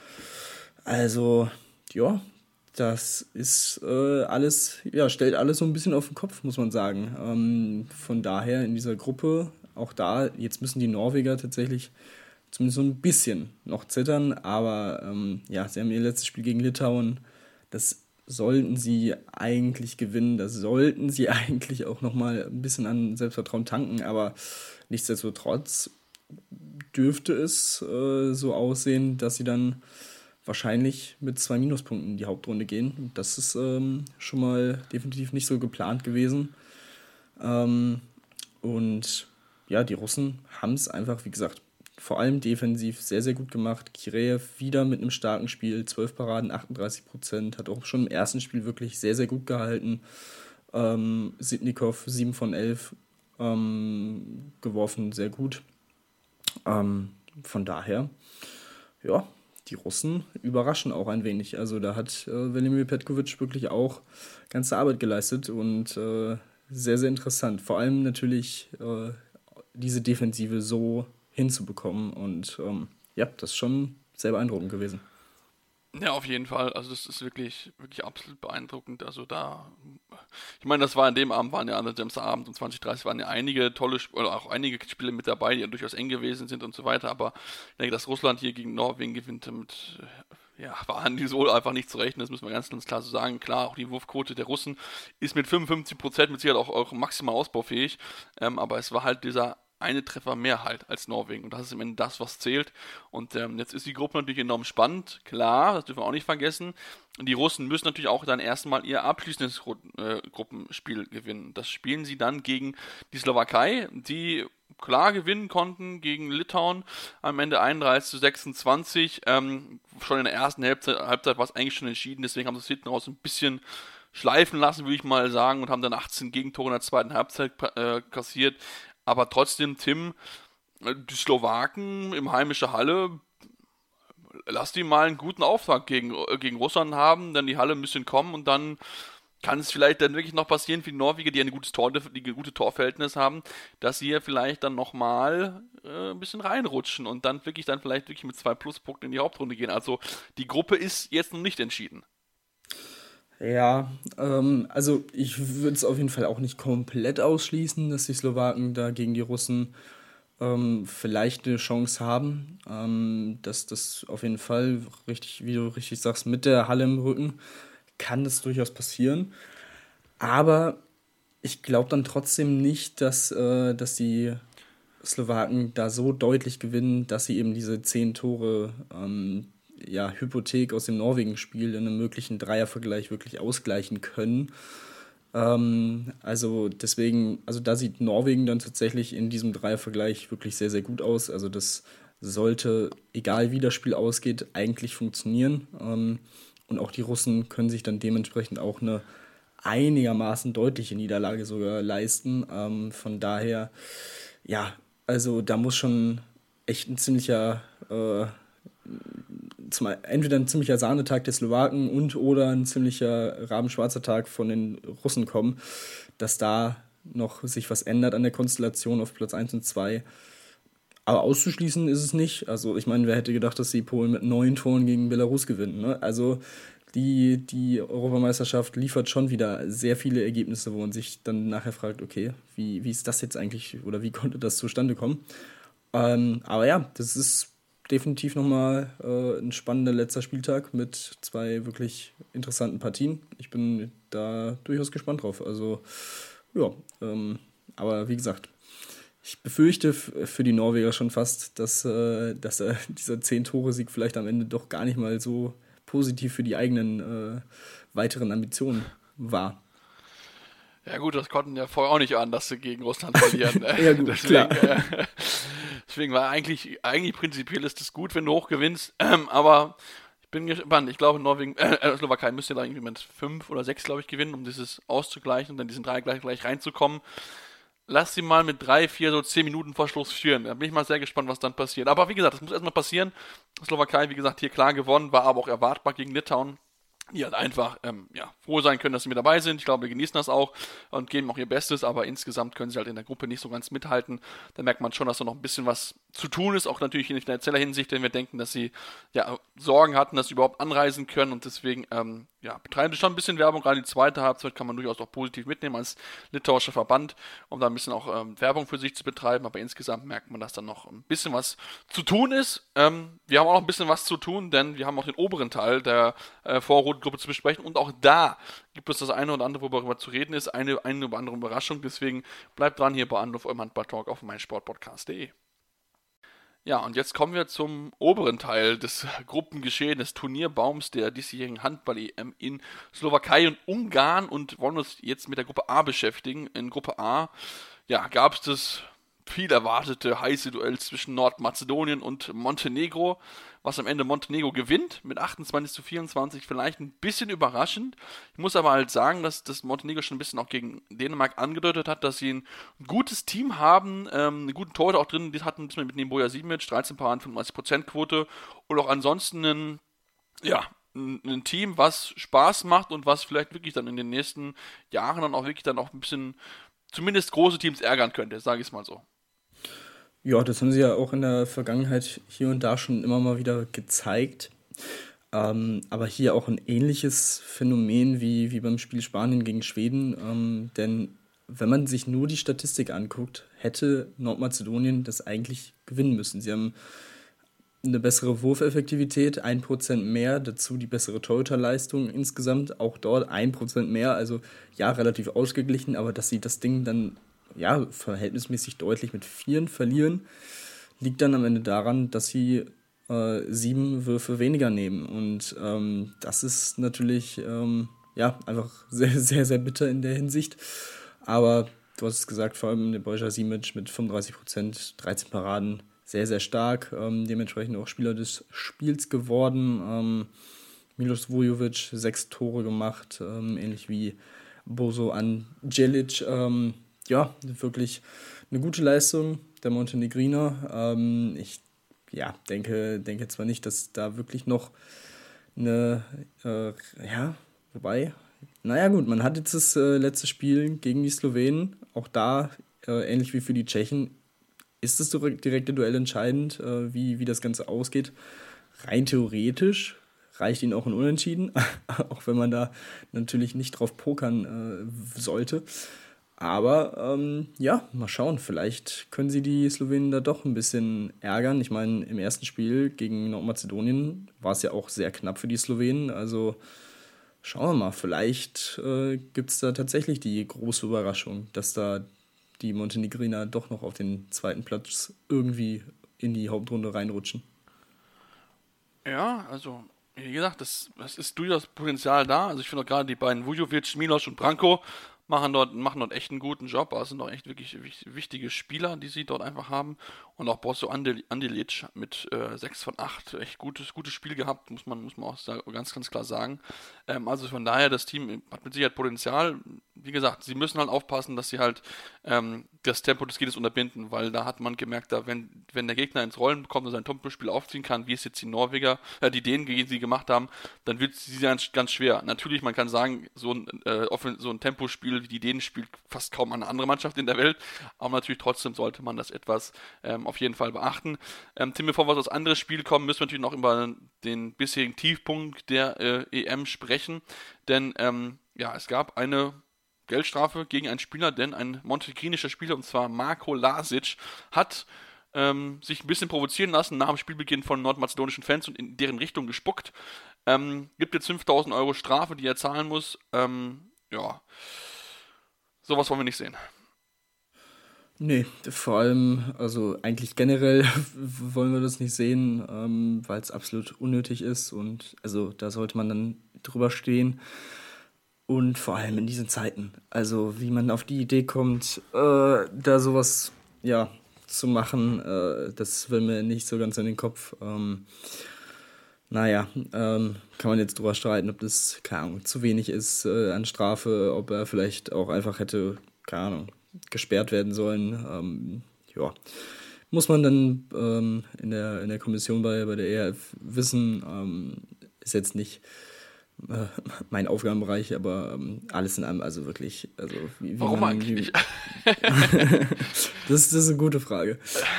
Also, ja, das ist äh, alles, ja, stellt alles so ein bisschen auf den Kopf, muss man sagen. Ähm, von daher in dieser Gruppe, auch da, jetzt müssen die Norweger tatsächlich zumindest so ein bisschen noch zittern, aber ähm, ja, sie haben ihr letztes Spiel gegen Litauen, das sollten sie eigentlich gewinnen, das sollten sie eigentlich auch nochmal ein bisschen an Selbstvertrauen tanken, aber nichtsdestotrotz dürfte es äh, so aussehen, dass sie dann wahrscheinlich mit zwei Minuspunkten in die Hauptrunde gehen. Das ist ähm, schon mal definitiv nicht so geplant gewesen. Ähm, und ja, die Russen haben es einfach, wie gesagt, vor allem defensiv sehr, sehr gut gemacht. Kireev wieder mit einem starken Spiel, zwölf Paraden, achtunddreißig Prozent, hat auch schon im ersten Spiel wirklich sehr, sehr gut gehalten. Ähm, Sitnikov sieben von elf ähm, geworfen, sehr gut. Ähm, von daher, ja, die Russen überraschen auch ein wenig. Also da hat äh, Velimir Petkovic wirklich auch ganze Arbeit geleistet und äh, sehr, sehr interessant. Vor allem natürlich äh, diese Defensive so hinzubekommen und ähm, ja, das ist schon sehr beeindruckend gewesen. Ja, auf jeden Fall. Also das ist wirklich, wirklich absolut beeindruckend. Also da, ich meine, das war an dem Abend, waren ja an dem Abend um zwanzig Uhr dreißig waren ja einige tolle, Sp- oder auch einige Spiele mit dabei, die ja durchaus eng gewesen sind und so weiter. Aber ich denke, dass Russland hier gegen Norwegen gewinnt, damit, äh, ja, waren die so einfach nicht zu rechnen. Das müssen wir ganz, ganz klar so sagen. Klar, auch die Wurfquote der Russen ist mit fünfundfünfzig Prozent mit Sicherheit auch, auch maximal ausbaufähig. Ähm, aber es war halt dieser eine Treffer mehr halt als Norwegen. Und das ist im Ende das, was zählt. Und ähm, jetzt ist die Gruppe natürlich enorm spannend. Klar, das dürfen wir auch nicht vergessen. Und die Russen müssen natürlich auch dann erstmal ihr abschließendes Gru- äh, Gruppenspiel gewinnen. Das spielen sie dann gegen die Slowakei, die klar gewinnen konnten gegen Litauen, am Ende einunddreißig zu sechsundzwanzig. Ähm, schon in der ersten Halbzeit, Halbzeit war es eigentlich schon entschieden, deswegen haben sie es hinten raus ein bisschen schleifen lassen, würde ich mal sagen, und haben dann achtzehn Gegentore in der zweiten Halbzeit äh, kassiert. Aber trotzdem, Tim, die Slowaken im heimischen Halle, lass die mal einen guten Auftrag gegen, gegen Russland haben, dann die Halle ein bisschen kommen und dann kann es vielleicht dann wirklich noch passieren für die Norweger, die ein gutes Tor, die ein gutes Torverhältnis haben, dass sie hier vielleicht dann nochmal äh, ein bisschen reinrutschen und dann wirklich dann vielleicht wirklich mit zwei Pluspunkten in die Hauptrunde gehen. Also die Gruppe ist jetzt noch nicht entschieden. Ja, ähm, also ich würde es auf jeden Fall auch nicht komplett ausschließen, dass die Slowaken da gegen die Russen ähm, vielleicht eine Chance haben. Ähm, dass das auf jeden Fall, richtig, wie du richtig sagst, mit der Halle im Rücken kann das durchaus passieren. Aber ich glaube dann trotzdem nicht, dass, äh, dass die Slowaken da so deutlich gewinnen, dass sie eben diese zehn Tore ähm, ja, Hypothek aus dem Norwegen-Spiel in einem möglichen Dreiervergleich wirklich ausgleichen können. Ähm, also deswegen, also da sieht Norwegen dann tatsächlich in diesem Dreiervergleich wirklich sehr, sehr gut aus. Also das sollte, egal wie das Spiel ausgeht, eigentlich funktionieren. Ähm, und auch die Russen können sich dann dementsprechend auch eine einigermaßen deutliche Niederlage sogar leisten. Ähm, von daher, ja, also da muss schon echt ein ziemlicher äh, Zum, entweder ein ziemlicher Sahnetag der Slowaken und oder ein ziemlicher rabenschwarzer Tag von den Russen kommen, dass da noch sich was ändert an der Konstellation auf Platz eins und zwei. Aber auszuschließen ist es nicht. Also ich meine, wer hätte gedacht, dass die Polen mit neun Toren gegen Belarus gewinnen, ne? Also die, die Europameisterschaft liefert schon wieder sehr viele Ergebnisse, wo man sich dann nachher fragt, okay, wie, wie ist das jetzt eigentlich oder wie konnte das zustande kommen? Ähm, aber ja, das ist definitiv nochmal äh, ein spannender letzter Spieltag mit zwei wirklich interessanten Partien. Ich bin da durchaus gespannt drauf. Also, ja, ähm, aber wie gesagt, ich befürchte f- für die Norweger schon fast, dass, äh, dass äh, dieser zehn-Tore-Sieg vielleicht am Ende doch gar nicht mal so positiv für die eigenen äh, weiteren Ambitionen war. Ja gut, das konnten ja vorher auch nicht an, dass sie gegen Russland verlieren. Ja gut, deswegen, klar. Äh, deswegen war eigentlich, eigentlich prinzipiell ist es gut, wenn du hoch gewinnst, ähm, aber ich bin gespannt. Ich glaube, Norwegen, äh, Slowakei müsste da irgendwie mit fünf oder sechs, glaube ich, gewinnen, um dieses auszugleichen und dann diesen drei gleich, gleich reinzukommen. Lass sie mal mit drei, vier, so zehn Minuten vor Schluss führen. Da bin ich mal sehr gespannt, was dann passiert. Aber wie gesagt, das muss erstmal passieren. Slowakei, wie gesagt, hier klar gewonnen, war aber auch erwartbar gegen Litauen. Die halt einfach ähm, ja, froh sein können, dass sie mit dabei sind. Ich glaube, wir genießen das auch und geben auch ihr Bestes, aber insgesamt können sie halt in der Gruppe nicht so ganz mithalten. Da merkt man schon, dass da noch ein bisschen was zu tun ist, auch natürlich in finanzieller Hinsicht, denn wir denken, dass sie ja Sorgen hatten, dass sie überhaupt anreisen können und deswegen ähm, ja, betreiben sie schon ein bisschen Werbung. Gerade die zweite Halbzeit kann man durchaus auch positiv mitnehmen als litauischer Verband, um da ein bisschen auch ähm, Werbung für sich zu betreiben, aber insgesamt merkt man, dass da noch ein bisschen was zu tun ist. Ähm, wir haben auch noch ein bisschen was zu tun, denn wir haben auch den oberen Teil der äh, Vorrundengruppe zu besprechen und auch da gibt es das eine oder andere, worüber zu reden ist, eine, eine oder andere Überraschung, deswegen bleibt dran hier bei Anruf eurem Handball-Talk auf meinsportpodcast punkt de. Ja, und jetzt kommen wir zum oberen Teil des Gruppengeschehens, des Turnierbaums der diesjährigen Handball-E M in Slowakei und Ungarn und wollen uns jetzt mit der Gruppe A beschäftigen. In Gruppe A, ja, gab es das viel erwartete heiße Duell zwischen Nordmazedonien und Montenegro, was am Ende Montenegro gewinnt mit achtundzwanzig zu vierundzwanzig, vielleicht ein bisschen überraschend. Ich muss aber halt sagen, dass das Montenegro schon ein bisschen auch gegen Dänemark angedeutet hat, dass sie ein gutes Team haben, ähm, einen guten Torhüter auch drin, die hatten mit Nemboja Simic, dreizehn Paaren, fünfundneunzig Prozent Quote und auch ansonsten ein, ja, ein, ein Team, was Spaß macht und was vielleicht wirklich dann in den nächsten Jahren dann auch wirklich dann auch ein bisschen zumindest große Teams ärgern könnte, sage ich es mal so. Ja, das haben sie ja auch in der Vergangenheit hier und da schon immer mal wieder gezeigt. Ähm, aber hier auch ein ähnliches Phänomen wie, wie beim Spiel Spanien gegen Schweden. Ähm, denn wenn man sich nur die Statistik anguckt, hätte Nordmazedonien das eigentlich gewinnen müssen. Sie haben eine bessere Wurfeffektivität, ein Prozent mehr, dazu die bessere Torhüterleistung insgesamt, auch dort ein Prozent mehr. Also ja, relativ ausgeglichen, aber dass sie das Ding dann ja, verhältnismäßig deutlich mit Vieren verlieren, liegt dann am Ende daran, dass sie äh, sieben Würfe weniger nehmen. Und ähm, das ist natürlich ähm, ja, einfach sehr, sehr, sehr bitter in der Hinsicht. Aber du hast es gesagt, vor allem Nebojša Simić mit fünfunddreißig Prozent, dreizehn Paraden, sehr, sehr stark. Ähm, dementsprechend auch Spieler des Spiels geworden. Ähm, Milos Vujovic, sechs Tore gemacht, ähm, ähnlich wie Bozo Anđelić. Ähm, ja, wirklich eine gute Leistung der Montenegriner. Ähm, ich ja, denke, denke zwar nicht, dass da wirklich noch eine, äh, ja, wobei, naja gut, man hat jetzt das äh, letzte Spiel gegen die Slowenen, auch da, äh, ähnlich wie für die Tschechen, ist das direkte Duell entscheidend, äh, wie, wie das Ganze ausgeht. Rein theoretisch reicht ihnen auch ein Unentschieden, auch wenn man da natürlich nicht drauf pokern äh, sollte. Aber ähm, ja, mal schauen, vielleicht können sie die Slowenen da doch ein bisschen ärgern. Ich meine, im ersten Spiel gegen Nordmazedonien war es ja auch sehr knapp für die Slowenen. Also schauen wir mal, vielleicht äh, gibt es da tatsächlich die große Überraschung, dass da die Montenegriner doch noch auf den zweiten Platz irgendwie in die Hauptrunde reinrutschen. Ja, also wie gesagt, das, das ist durchaus Potenzial da. Also ich finde auch gerade die beiden Vujovic, Milos und Branko machen dort, machen dort echt einen guten Job. Also sind doch echt wirklich wichtige Spieler, die sie dort einfach haben. Und auch Bozo Anđelić mit äh, sechs von acht, echt gutes, gutes Spiel gehabt, muss man, muss man auch ganz, ganz klar sagen. Ähm, also von daher, das Team hat mit Sicherheit Potenzial. Wie gesagt, sie müssen halt aufpassen, dass sie halt ähm, das Tempo des Gegners unterbinden, weil da hat man gemerkt, da wenn, wenn der Gegner ins Rollen kommt und sein Tempospiel aufziehen kann, wie es jetzt die Norweger, äh, die Dänen gegen sie gemacht haben, dann wird es ganz, ganz schwer. Natürlich, man kann sagen, so ein, äh, so ein Tempospiel wie die Dänen spielt fast kaum eine andere Mannschaft in der Welt, aber natürlich trotzdem sollte man das etwas ähm, auf jeden Fall beachten. Ähm, Tim, bevor wir aus anderes Spiel kommen, müssen wir natürlich noch über den bisherigen Tiefpunkt der äh, E M sprechen, denn ähm, ja, es gab eine Geldstrafe gegen einen Spieler, denn ein montenegrinischer Spieler, und zwar Marko Lasic, hat ähm, sich ein bisschen provozieren lassen nach dem Spielbeginn von nordmazedonischen Fans und in deren Richtung gespuckt. Ähm, gibt jetzt fünftausend Euro Strafe, die er zahlen muss. Ähm, ja, sowas wollen wir nicht sehen. Nee, vor allem, also eigentlich generell wollen wir das nicht sehen, ähm, weil es absolut unnötig ist und also da sollte man dann drüber stehen. Und vor allem in diesen Zeiten, also wie man auf die Idee kommt, äh, da sowas ja, zu machen, äh, das will mir nicht so ganz in den Kopf. Ähm, naja, ähm, kann man jetzt drüber streiten, ob das, keine Ahnung, zu wenig ist äh, an Strafe, ob er vielleicht auch einfach hätte, keine Ahnung, gesperrt werden sollen. Ähm, ja, muss man dann ähm, in der, in der Kommission bei, bei der E R F wissen, ähm, ist jetzt nicht mein Aufgabenbereich, aber ähm, alles in allem, also wirklich, also wie, wie Warum man, eigentlich? Wie, das, das ist eine gute Frage.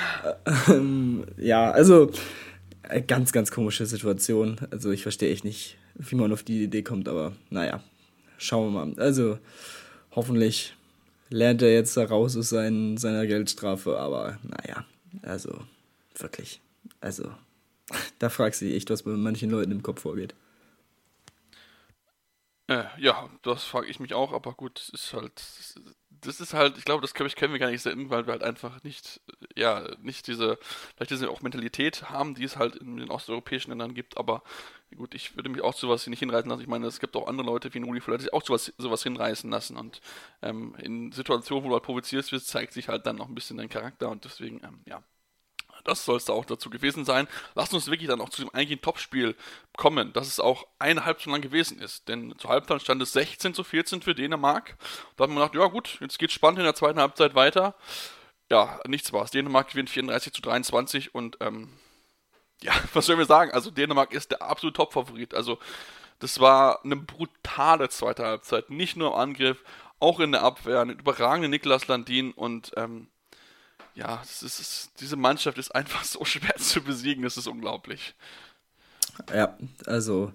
Ähm, ja, also ganz, ganz komische Situation. Also ich verstehe echt nicht, wie man auf die Idee kommt, aber naja, schauen wir mal. Also hoffentlich lernt er jetzt da raus aus seinen, seiner Geldstrafe, aber naja, also wirklich, also da fragst du dich echt, was bei manchen Leuten im Kopf vorgeht. Äh, ja, das frage ich mich auch, aber gut, das ist halt, das, das ist halt, ich glaube, das können wir gar nicht sehen, weil wir halt einfach nicht, ja, nicht diese, vielleicht diese auch Mentalität haben, die es halt in den osteuropäischen Ländern gibt, aber gut, ich würde mich auch zu sowas nicht hinreißen lassen. Ich meine, es gibt auch andere Leute wie Nuri Fulda, die sich auch sowas, sowas hinreißen lassen und ähm, in Situationen, wo du halt provozierst wirst, zeigt sich halt dann noch ein bisschen dein Charakter und deswegen, ähm, ja. Das soll es da auch dazu gewesen sein. Lasst uns wirklich dann auch zu dem eigentlichen Topspiel kommen, dass es auch eineinhalb Stunden lang gewesen ist. Denn zur Halbzeit stand es sechzehn zu vierzehn für Dänemark. Da hat man gedacht, ja gut, jetzt geht's spannend in der zweiten Halbzeit weiter. Ja, nichts war's. Dänemark gewinnt vierunddreißig zu dreiundzwanzig und ähm, ja, was sollen wir sagen? Also Dänemark ist der absolute Top-Favorit. Also das war eine brutale zweite Halbzeit. Nicht nur im Angriff, auch in der Abwehr. Ein überragender Niklas Landin und ähm, ja, das ist, das, diese Mannschaft ist einfach so schwer zu besiegen, das ist unglaublich. Ja, also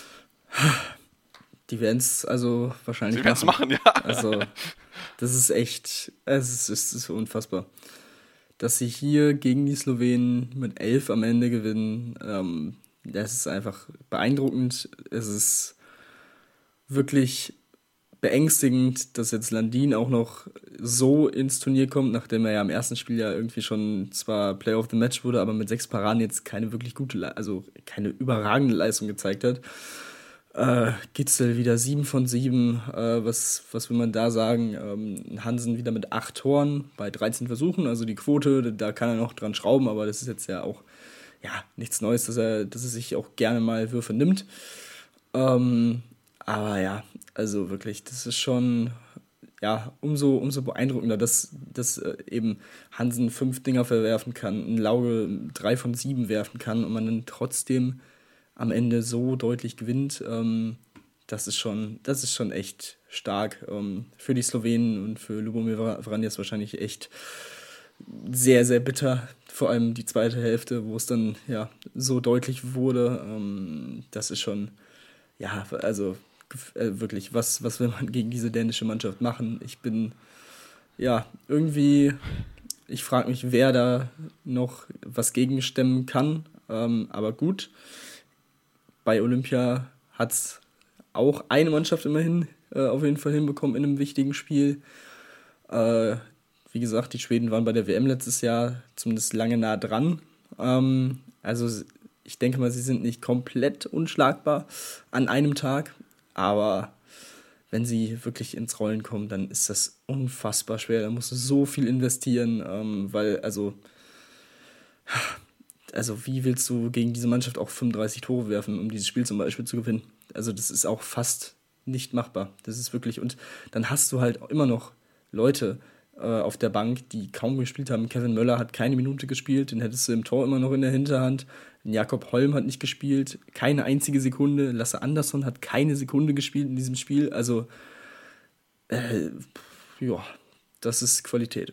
die werden es also wahrscheinlich Sie werden es machen, ja. Also das ist echt, es ist, es ist unfassbar. Dass sie hier gegen die Slowenen mit elf am Ende gewinnen, ähm, das ist einfach beeindruckend. Es ist wirklich beängstigend, dass jetzt Landin auch noch so ins Turnier kommt, nachdem er ja im ersten Spiel ja irgendwie schon zwar Player of the Match wurde, aber mit sechs Paraden jetzt keine wirklich gute, also keine überragende Leistung gezeigt hat. Äh, Gitzel wieder sieben von sieben. Äh, was, was will man da sagen? Ähm, Hansen wieder mit acht Toren bei dreizehn Versuchen. Also die Quote, da kann er noch dran schrauben, aber das ist jetzt ja auch ja, nichts Neues, dass er, dass er sich auch gerne mal Würfe nimmt. Ähm, aber ja, also wirklich, das ist schon ja, umso, umso beeindruckender, dass, dass äh, eben Hansen fünf Dinger verwerfen kann, ein Lauge drei von sieben werfen kann und man dann trotzdem am Ende so deutlich gewinnt. Ähm, das ist schon, das ist schon echt stark. Ähm, für die Slowenen und für Lubomir Vranjes wahrscheinlich echt sehr, sehr bitter. Vor allem die zweite Hälfte, wo es dann ja so deutlich wurde. Ähm, das ist schon, ja, also äh, wirklich, was, was will man gegen diese dänische Mannschaft machen? Ich bin, ja, irgendwie, ich frage mich, wer da noch was gegenstemmen kann. Ähm, aber gut, bei Olympia hat es auch eine Mannschaft immerhin äh, auf jeden Fall hinbekommen in einem wichtigen Spiel. Äh, wie gesagt, die Schweden waren bei der W M letztes Jahr zumindest lange nah dran. Ähm, also ich denke mal, sie sind nicht komplett unschlagbar an einem Tag, aber wenn sie wirklich ins Rollen kommen, dann ist das unfassbar schwer. Da musst du so viel investieren, ähm, weil, also, also wie willst du gegen diese Mannschaft auch fünfunddreißig Tore werfen, um dieses Spiel zum Beispiel zu gewinnen? Also das ist auch fast nicht machbar. Das ist wirklich, und dann hast du halt immer noch Leute äh, auf der Bank, die kaum gespielt haben. Kevin Möller hat keine Minute gespielt, den hättest du im Tor immer noch in der Hinterhand. Jakob Holm hat nicht gespielt, keine einzige Sekunde. Lasse Andersson hat keine Sekunde gespielt in diesem Spiel. Also, äh, ja, das ist Qualität.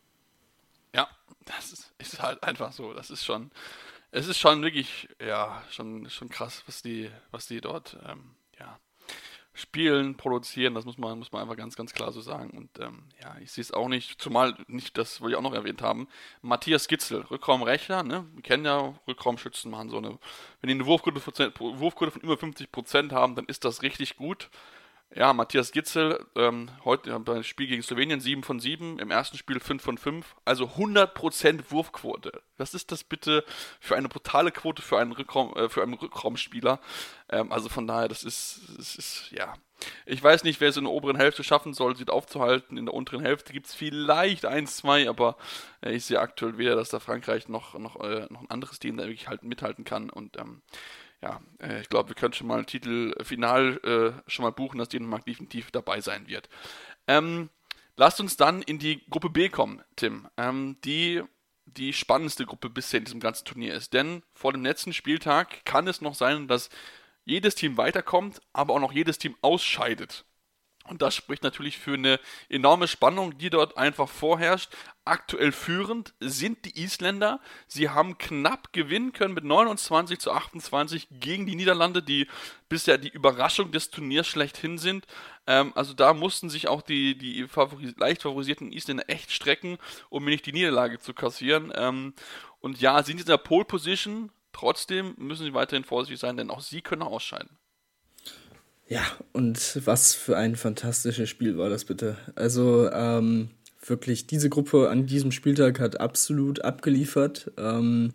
Ja, das ist, ist halt einfach so. Das ist schon, es ist schon wirklich, ja, schon, schon krass, was die, was die dort, ähm, ja, spielen, produzieren. Das muss man, muss man einfach ganz, ganz klar so sagen. Und ähm, ja, ich sehe es auch nicht, zumal nicht, das wollte ich auch noch erwähnt haben. Matthias Gitzel, Rückraumrechter, ne? Wir kennen ja Rückraumschützen, machen so eine, wenn die eine Wurfquote, Wurfquote von über fünfzig Prozent haben, dann ist das richtig gut. Ja, Matthias Gitzel, ähm, heute beim Spiel gegen Slowenien sieben von sieben, im ersten Spiel fünf von fünf, also hundert Prozent Wurfquote. Was ist das bitte für eine brutale Quote für einen, Rückraum, äh, für einen Rückraumspieler? Ähm, also von daher, das ist, das ist, ja. Ich weiß nicht, wer es in der oberen Hälfte schaffen soll, sie aufzuhalten. In der unteren Hälfte gibt es vielleicht eins, zwei, aber äh, ich sehe aktuell weder, dass da Frankreich noch, noch, äh, noch ein anderes Team da wirklich halt mithalten kann und ähm, ja, äh, ich glaube, wir können schon mal einen Titel final äh, schon mal buchen, dass Dänemark definitiv dabei sein wird. Ähm, lasst uns dann in die Gruppe B kommen, Tim, ähm, die die spannendste Gruppe bisher in diesem ganzen Turnier ist. Denn vor dem letzten Spieltag kann es noch sein, dass jedes Team weiterkommt, aber auch noch jedes Team ausscheidet. Und das spricht natürlich für eine enorme Spannung, die dort einfach vorherrscht. Aktuell führend sind die Isländer. Sie haben knapp gewinnen können mit neunundzwanzig zu achtundzwanzig gegen die Niederlande, die bisher die Überraschung des Turniers schlechthin sind. Ähm, also da mussten sich auch die, die favoris- leicht favorisierten Isländer echt strecken, um nicht die Niederlage zu kassieren. Ähm, und ja, sind in der Pole Position. Trotzdem müssen sie weiterhin vorsichtig sein, denn auch sie können ausscheiden. Ja, und was für ein fantastisches Spiel war das bitte. Also ähm, wirklich, diese Gruppe an diesem Spieltag hat absolut abgeliefert. Ähm,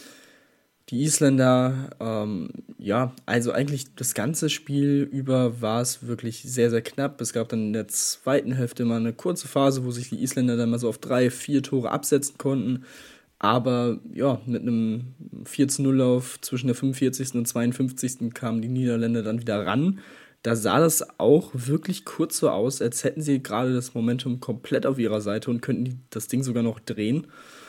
die Isländer, ähm, ja, also eigentlich das ganze Spiel über war es wirklich sehr, sehr knapp. Es gab dann in der zweiten Hälfte mal eine kurze Phase, wo sich die Isländer dann mal so auf drei, vier Tore absetzen konnten. Aber ja, mit einem vier zu null Lauf zwischen der fünfundvierzigsten und zweiundfünfzigsten kamen die Niederländer dann wieder ran. Da sah das auch wirklich kurz so aus, als hätten sie gerade das Momentum komplett auf ihrer Seite und könnten die, das Ding sogar noch drehen.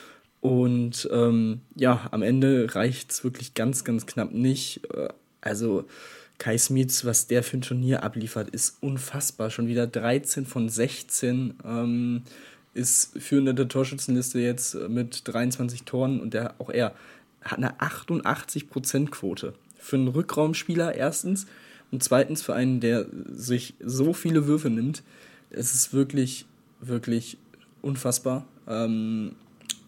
Und ähm, ja, am Ende reicht es wirklich ganz, ganz knapp nicht. Also Kai Smits, was der für ein Turnier abliefert, ist unfassbar. Schon wieder dreizehn von sechzehn, ähm, ist führender der Torschützenliste jetzt mit dreiundzwanzig Toren und der, auch er hat eine achtundachtzig Prozent Quote. Für einen Rückraumspieler erstens und zweitens für einen, der sich so viele Würfe nimmt. Es ist wirklich, wirklich unfassbar. Ähm,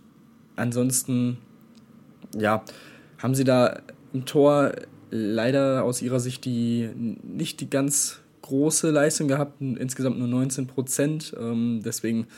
ansonsten, ja, haben sie da im Tor leider aus ihrer Sicht die nicht die ganz große Leistung gehabt, insgesamt nur neunzehn Prozent. Ähm, deswegen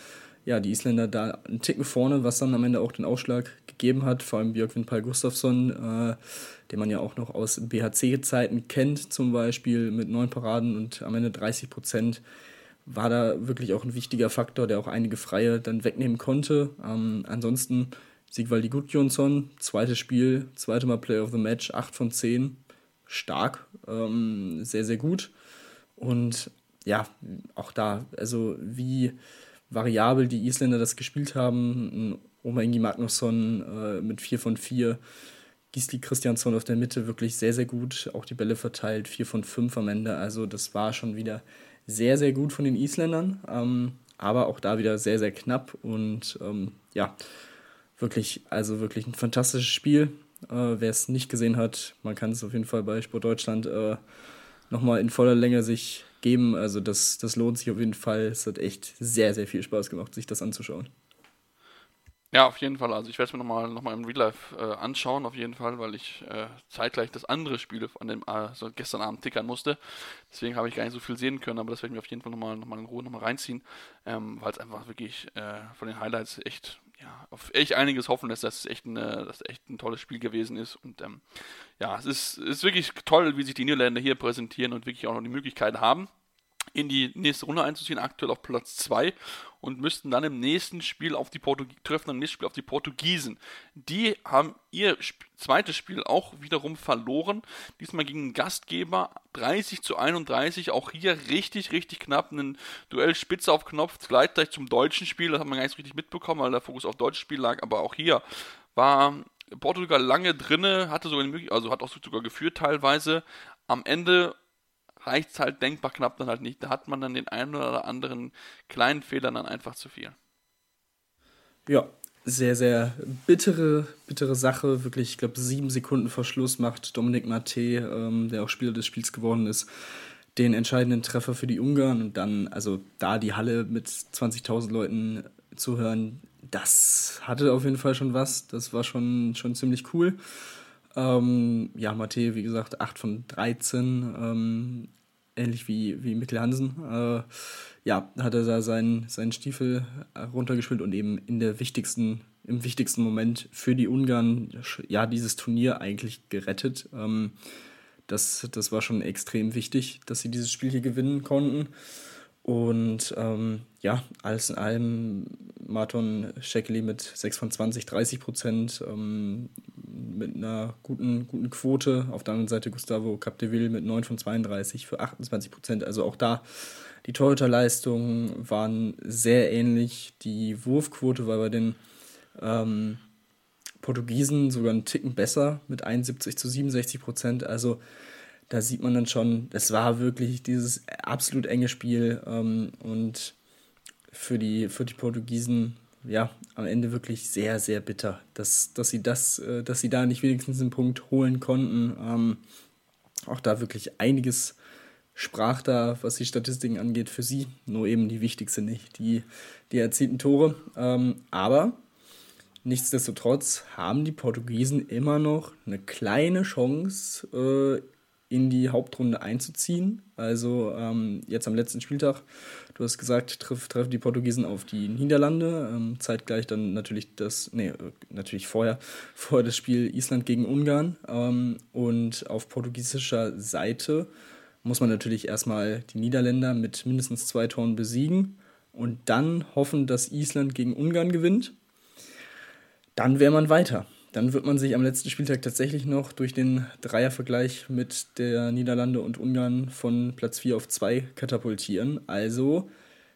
ja, die Isländer da einen Ticken vorne, was dann am Ende auch den Ausschlag gegeben hat. Vor allem Björgvin Pál Gustafsson, äh, den man ja auch noch aus B H C-Zeiten kennt, zum Beispiel mit neun Paraden und am Ende dreißig Prozent, war da wirklich auch ein wichtiger Faktor, der auch einige Freie dann wegnehmen konnte. Ähm, ansonsten Sigvaldi Gudjonsson, zweites Spiel, zweite Mal Player of the Match, acht von zehn, stark, ähm, sehr, sehr gut. Und ja, auch da, also wie variabel die Isländer das gespielt haben, Oma Ingi Magnusson äh, mit vier von vier, Gisli Kristjansson auf der Mitte wirklich sehr, sehr gut, auch die Bälle verteilt, vier von fünf am Ende, also das war schon wieder sehr, sehr gut von den Isländern, ähm, aber auch da wieder sehr, sehr knapp und ähm, ja, wirklich, also wirklich ein fantastisches Spiel. Äh, wer es nicht gesehen hat, man kann es auf jeden Fall bei Sport Deutschland äh, nochmal in voller Länge sich geben. Also das, das lohnt sich auf jeden Fall. Es hat echt sehr, sehr viel Spaß gemacht, sich das anzuschauen. Ja, auf jeden Fall. Also ich werde es mir nochmal noch mal im Real Life äh, anschauen, auf jeden Fall, weil ich äh, zeitgleich das andere Spiel an dem äh, so gestern Abend tickern musste. Deswegen habe ich gar nicht so viel sehen können, aber das werde ich mir auf jeden Fall nochmal noch mal in Ruhe nochmal reinziehen, ähm, weil es einfach wirklich äh, von den Highlights echt, ja, auf echt einiges hoffen lässt, dass es echt, eine, dass echt ein tolles Spiel gewesen ist. Und ähm, ja, es ist, ist wirklich toll, wie sich die Niederländer hier präsentieren und wirklich auch noch die Möglichkeit haben, in die nächste Runde einzuziehen, aktuell auf Platz zwei und müssten dann im nächsten Spiel auf die Portugiesen, treffen im nächsten Spiel auf die Portugiesen. Die haben ihr Sp- zweites Spiel auch wiederum verloren, diesmal gegen den Gastgeber, dreißig zu einunddreißig, auch hier richtig, richtig knapp, ein Duell Spitze auf Knopf, gleich zum deutschen Spiel, das hat man gar nicht so richtig mitbekommen, weil der Fokus auf deutsches Spiel lag, aber auch hier war Portugal lange drinne, hatte sogar eine Möglichkeit, also hat auch sogar geführt teilweise, am Ende reicht es halt denkbar knapp dann halt nicht. Da hat man dann den einen oder anderen kleinen Fehler dann einfach zu viel. Ja, sehr, sehr bittere, bittere Sache. Wirklich, ich glaube, sieben Sekunden vor Schluss macht Dominik Maté, ähm, der auch Spieler des Spiels geworden ist, den entscheidenden Treffer für die Ungarn. Und dann, also da die Halle mit zwanzigtausend Leuten zu hören, das hatte auf jeden Fall schon was. Das war schon, schon ziemlich cool. Ähm, ja, Maté, wie gesagt, acht von dreizehn, ähm, ähnlich wie, wie Mikkel Hansen. Äh, ja, hat er da seinen, seinen Stiefel runtergespielt und eben in der wichtigsten, im wichtigsten Moment für die Ungarn ja dieses Turnier eigentlich gerettet. Ähm, das, das war schon extrem wichtig, dass sie dieses Spiel hier gewinnen konnten. Und ähm, ja, alles in allem Marton Šekely mit sechs von zwanzig, dreißig Prozent, ähm, mit einer guten, guten Quote. Auf der anderen Seite Gustavo Capdeville mit neun von zweiunddreißig für achtundzwanzig Prozent. Also auch da, die Torhüterleistungen waren sehr ähnlich. Die Wurfquote war bei den ähm, Portugiesen sogar einen Ticken besser mit einundsiebzig zu siebenundsechzig Prozent. Also da sieht man dann schon, es war wirklich dieses absolut enge Spiel ähm, und für die, für die Portugiesen ja am Ende wirklich sehr, sehr bitter, dass, dass, sie, das, äh, dass sie da nicht wenigstens einen Punkt holen konnten. Ähm, auch da wirklich einiges sprach da, was die Statistiken angeht, für sie, nur eben die wichtigste nicht, die, die erzielten Tore. Ähm, aber nichtsdestotrotz haben die Portugiesen immer noch eine kleine Chance, äh, in die Hauptrunde einzuziehen. Also ähm, jetzt am letzten Spieltag, du hast gesagt, treff, treffen die Portugiesen auf die Niederlande. Ähm, zeitgleich dann natürlich das, nee, natürlich vorher, vorher das Spiel Island gegen Ungarn. Ähm, und auf portugiesischer Seite muss man natürlich erstmal die Niederländer mit mindestens zwei Toren besiegen und dann hoffen, dass Island gegen Ungarn gewinnt. Dann wäre man weiter. Dann wird man sich am letzten Spieltag tatsächlich noch durch den Dreiervergleich mit der Niederlande und Ungarn von Platz vier auf zwei katapultieren. Also,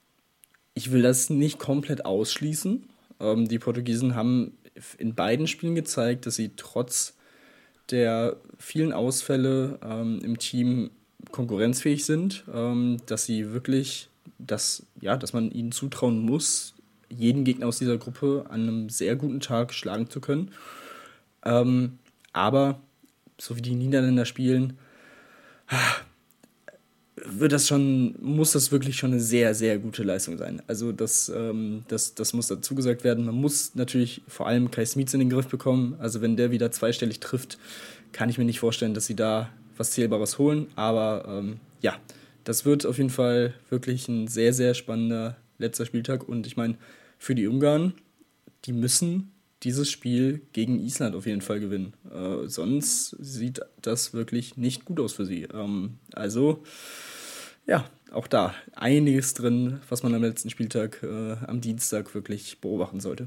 ich will das nicht komplett ausschließen. Ähm, die Portugiesen haben in beiden Spielen gezeigt, dass sie trotz der vielen Ausfälle ähm, im Team konkurrenzfähig sind, ähm, dass sie wirklich, dass, ja, dass man ihnen zutrauen muss, jeden Gegner aus dieser Gruppe an einem sehr guten Tag schlagen zu können. Ähm, aber, so wie die Niederländer spielen, wird das schon, muss das wirklich schon eine sehr, sehr gute Leistung sein. Also das, ähm, das, das muss dazu gesagt werden. Man muss natürlich vor allem Kai Smits in den Griff bekommen. Also wenn der wieder zweistellig trifft, kann ich mir nicht vorstellen, dass sie da was Zählbares holen. Aber ähm, ja, das wird auf jeden Fall wirklich ein sehr, sehr spannender letzter Spieltag. Und ich meine, für die Ungarn, die müssen dieses Spiel gegen Island auf jeden Fall gewinnen. Äh, sonst sieht das wirklich nicht gut aus für sie. Ähm, also, ja, auch da einiges drin, was man am letzten Spieltag, äh, am Dienstag wirklich beobachten sollte.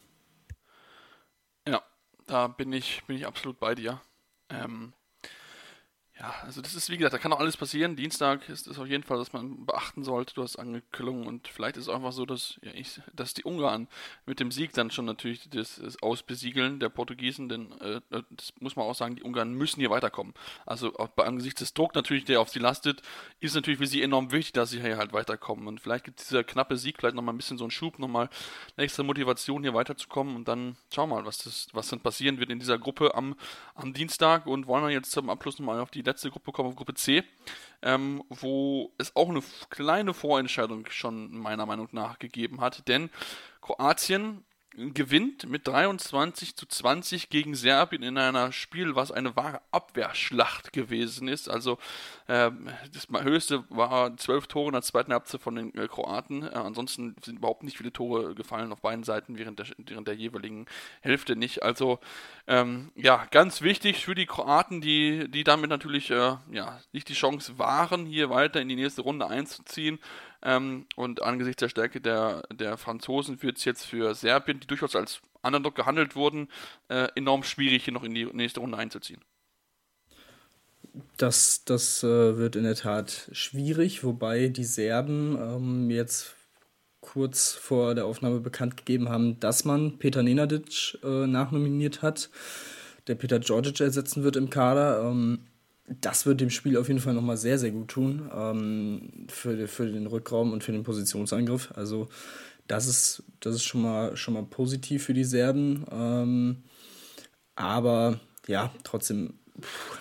Ja, da bin ich, bin ich absolut bei dir. Ähm, Ja, also das ist, wie gesagt, da kann auch alles passieren. Dienstag ist es auf jeden Fall, dass man beachten sollte. Du hast angeklungen und vielleicht ist es einfach so, dass, ja, ich, dass die Ungarn mit dem Sieg dann schon natürlich das, das Ausbesiegeln der Portugiesen, denn äh, das muss man auch sagen, die Ungarn müssen hier weiterkommen. Also auch bei angesichts des Drucks natürlich, der auf sie lastet, ist natürlich für sie enorm wichtig, dass sie hier halt weiterkommen. Und vielleicht gibt dieser knappe Sieg vielleicht nochmal ein bisschen so einen Schub, nochmal eine extra Motivation hier weiterzukommen und dann schauen wir mal, was, das, was dann passieren wird in dieser Gruppe am, am Dienstag und wollen wir jetzt zum Abschluss nochmal auf die letzte Gruppe kommen, auf Gruppe C, ähm, wo es auch eine kleine Vorentscheidung schon meiner Meinung nach gegeben hat, denn Kroatien gewinnt mit dreiundzwanzig zu zwanzig gegen Serbien in einer Spiel, was eine wahre Abwehrschlacht gewesen ist. Also ähm, das höchste war zwölf Tore in der zweiten Halbzeit von den äh, Kroaten. Äh, ansonsten sind überhaupt nicht viele Tore gefallen auf beiden Seiten während der, während der jeweiligen Hälfte nicht. Also ähm, ja, ganz wichtig für die Kroaten, die, die damit natürlich äh, ja, nicht die Chance wahren, hier weiter in die nächste Runde einzuziehen. Ähm, und angesichts der Stärke der, der Franzosen wird es jetzt für Serbien, die durchaus als Underdog gehandelt wurden, äh, enorm schwierig, hier noch in die nächste Runde einzuziehen. Das, das äh, wird in der Tat schwierig, wobei die Serben ähm, jetzt kurz vor der Aufnahme bekannt gegeben haben, dass man Petar Nenadic äh, nachnominiert hat, der Petar Djordjic ersetzen wird im Kader. Ähm, Das wird dem Spiel auf jeden Fall nochmal sehr, sehr gut tun, ähm, für, für den Rückraum und für den Positionsangriff. Also das ist, das ist schon mal, schon mal positiv für die Serben. Ähm, aber ja, trotzdem, pff,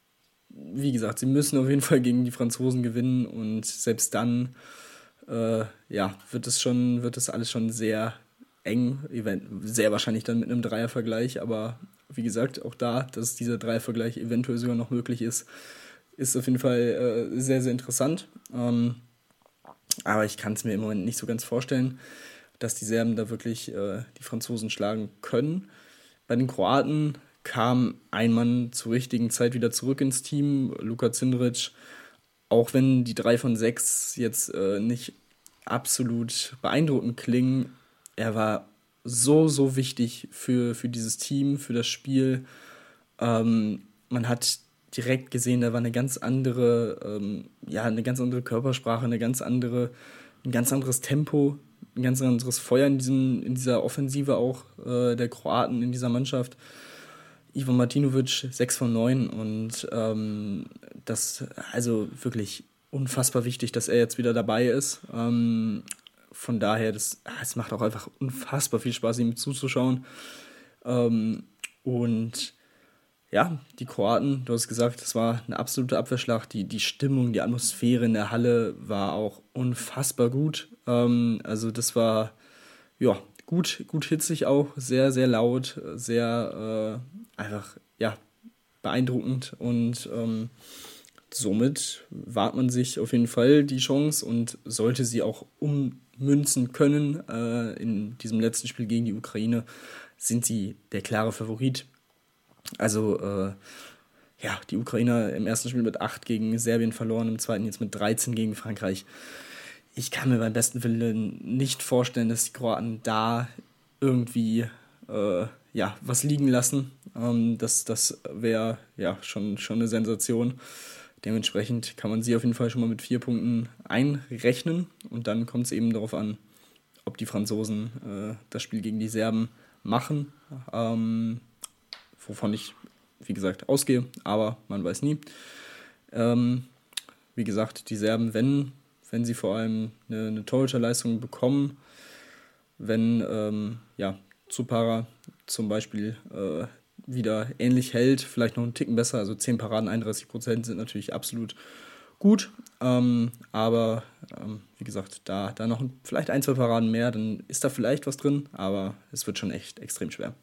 wie gesagt, sie müssen auf jeden Fall gegen die Franzosen gewinnen und selbst dann äh, ja, wird es schon, wird es alles schon sehr eng, sehr wahrscheinlich dann mit einem Dreiervergleich, aber wie gesagt, auch da, dass dieser Dreiervergleich eventuell sogar noch möglich ist, ist auf jeden Fall äh, sehr, sehr interessant. Ähm, aber ich kann es mir im Moment nicht so ganz vorstellen, dass die Serben da wirklich äh, die Franzosen schlagen können. Bei den Kroaten kam ein Mann zur richtigen Zeit wieder zurück ins Team, Luka Cindric. Auch wenn die drei von sechs jetzt äh, nicht absolut beeindruckend klingen, er war so, so wichtig für, für dieses Team, für das Spiel. Ähm, man hat direkt gesehen, da war eine ganz andere, ähm, ja, eine ganz andere Körpersprache, eine ganz andere, ein ganz anderes Tempo, ein ganz anderes Feuer in diesem, in dieser Offensive auch äh, der Kroaten in dieser Mannschaft. Ivan Martinovic, sechs von neun und ähm, das, also wirklich unfassbar wichtig, dass er jetzt wieder dabei ist. Ähm, von daher, das, es macht auch einfach unfassbar viel Spaß, ihm zuzuschauen. Ähm, und ja, die Kroaten, du hast gesagt, das war eine absolute Abwehrschlacht. Die, die Stimmung, die Atmosphäre in der Halle war auch unfassbar gut. Ähm, also das war, ja, gut, gut hitzig auch, sehr, sehr laut, sehr äh, einfach, ja, beeindruckend und ähm, somit wahrt man sich auf jeden Fall die Chance und sollte sie auch ummünzen können äh, in diesem letzten Spiel gegen die Ukraine, sind sie der klare Favorit. Also, äh, ja, die Ukrainer im ersten Spiel mit acht gegen Serbien verloren, im zweiten jetzt mit dreizehn gegen Frankreich. Ich kann mir beim besten Willen nicht vorstellen, dass die Kroaten da irgendwie äh, ja, was liegen lassen. Ähm, das das wäre ja schon, schon eine Sensation. Dementsprechend kann man sie auf jeden Fall schon mal mit vier Punkten einrechnen. Und dann kommt es eben darauf an, ob die Franzosen äh, das Spiel gegen die Serben machen. Ähm, wovon ich, wie gesagt, ausgehe. Aber man weiß nie. Ähm, wie gesagt, die Serben, wenn... wenn sie vor allem eine, eine Torhüterleistung bekommen, wenn ähm, ja, Zupara zum Beispiel äh, wieder ähnlich hält, vielleicht noch einen Ticken besser, also zehn Paraden, einunddreißig Prozent sind natürlich absolut gut, ähm, aber ähm, wie gesagt, da, da noch vielleicht ein, zwei Paraden mehr, dann ist da vielleicht was drin, aber es wird schon echt extrem schwer.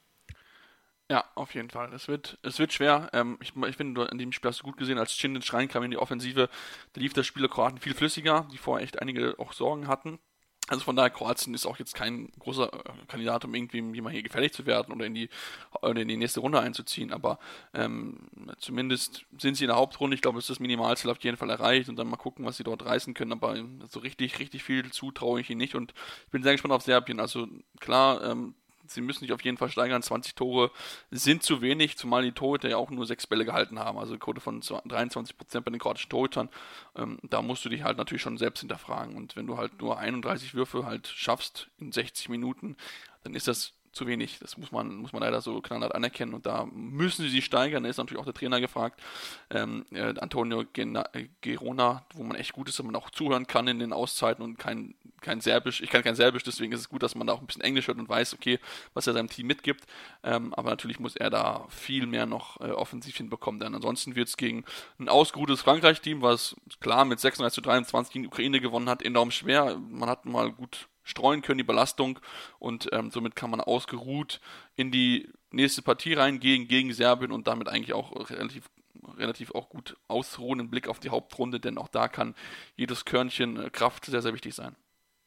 Ja, auf jeden Fall. Es wird, es wird schwer. Ähm, ich, ich finde, in dem Spiel hast du gut gesehen, als Cindric reinkam in die Offensive, da lief das Spiel der Kroaten viel flüssiger, die vorher echt einige auch Sorgen hatten. Also von daher, Kroatien ist auch jetzt kein großer Kandidat, um irgendwie jemand hier gefährlich zu werden oder in die, oder in die nächste Runde einzuziehen. Aber ähm, zumindest sind sie in der Hauptrunde. Ich glaube, es ist das Minimalziel auf jeden Fall erreicht und dann mal gucken, was sie dort reißen können. Aber so richtig, richtig viel zutraue ich ihnen nicht und ich bin sehr gespannt auf Serbien. Also klar, ähm, sie müssen sich auf jeden Fall steigern. zwanzig Tore sind zu wenig, zumal die Torhüter ja auch nur sechs Bälle gehalten haben. Also eine Quote von dreiundzwanzig Prozent bei den kroatischen Torhütern. Ähm, da musst du dich halt natürlich schon selbst hinterfragen. Und wenn du halt nur einunddreißig Würfe halt schaffst in sechzig Minuten, dann ist das zu wenig. Das muss man, muss man leider so knallhart anerkennen und da müssen sie sich steigern. Da ist natürlich auch der Trainer gefragt, ähm, äh, Antonio Gena- Girona, wo man echt gut ist, dass man auch zuhören kann in den Auszeiten und kein, kein Serbisch. Ich kann kein Serbisch, deswegen ist es gut, dass man da auch ein bisschen Englisch hört und weiß, okay, was er seinem Team mitgibt. Ähm, aber natürlich muss er da viel mehr noch äh, offensiv hinbekommen, denn ansonsten wird es gegen ein ausgeruhtes Frankreich-Team, was klar mit sechsunddreißig zu dreiundzwanzig gegen die Ukraine gewonnen hat, enorm schwer. Man hat mal gut streuen können, die Belastung und ähm, somit kann man ausgeruht in die nächste Partie reingehen gegen Serbien und damit eigentlich auch relativ, relativ auch gut ausruhen im Blick auf die Hauptrunde, denn auch da kann jedes Körnchen äh, Kraft sehr, sehr wichtig sein.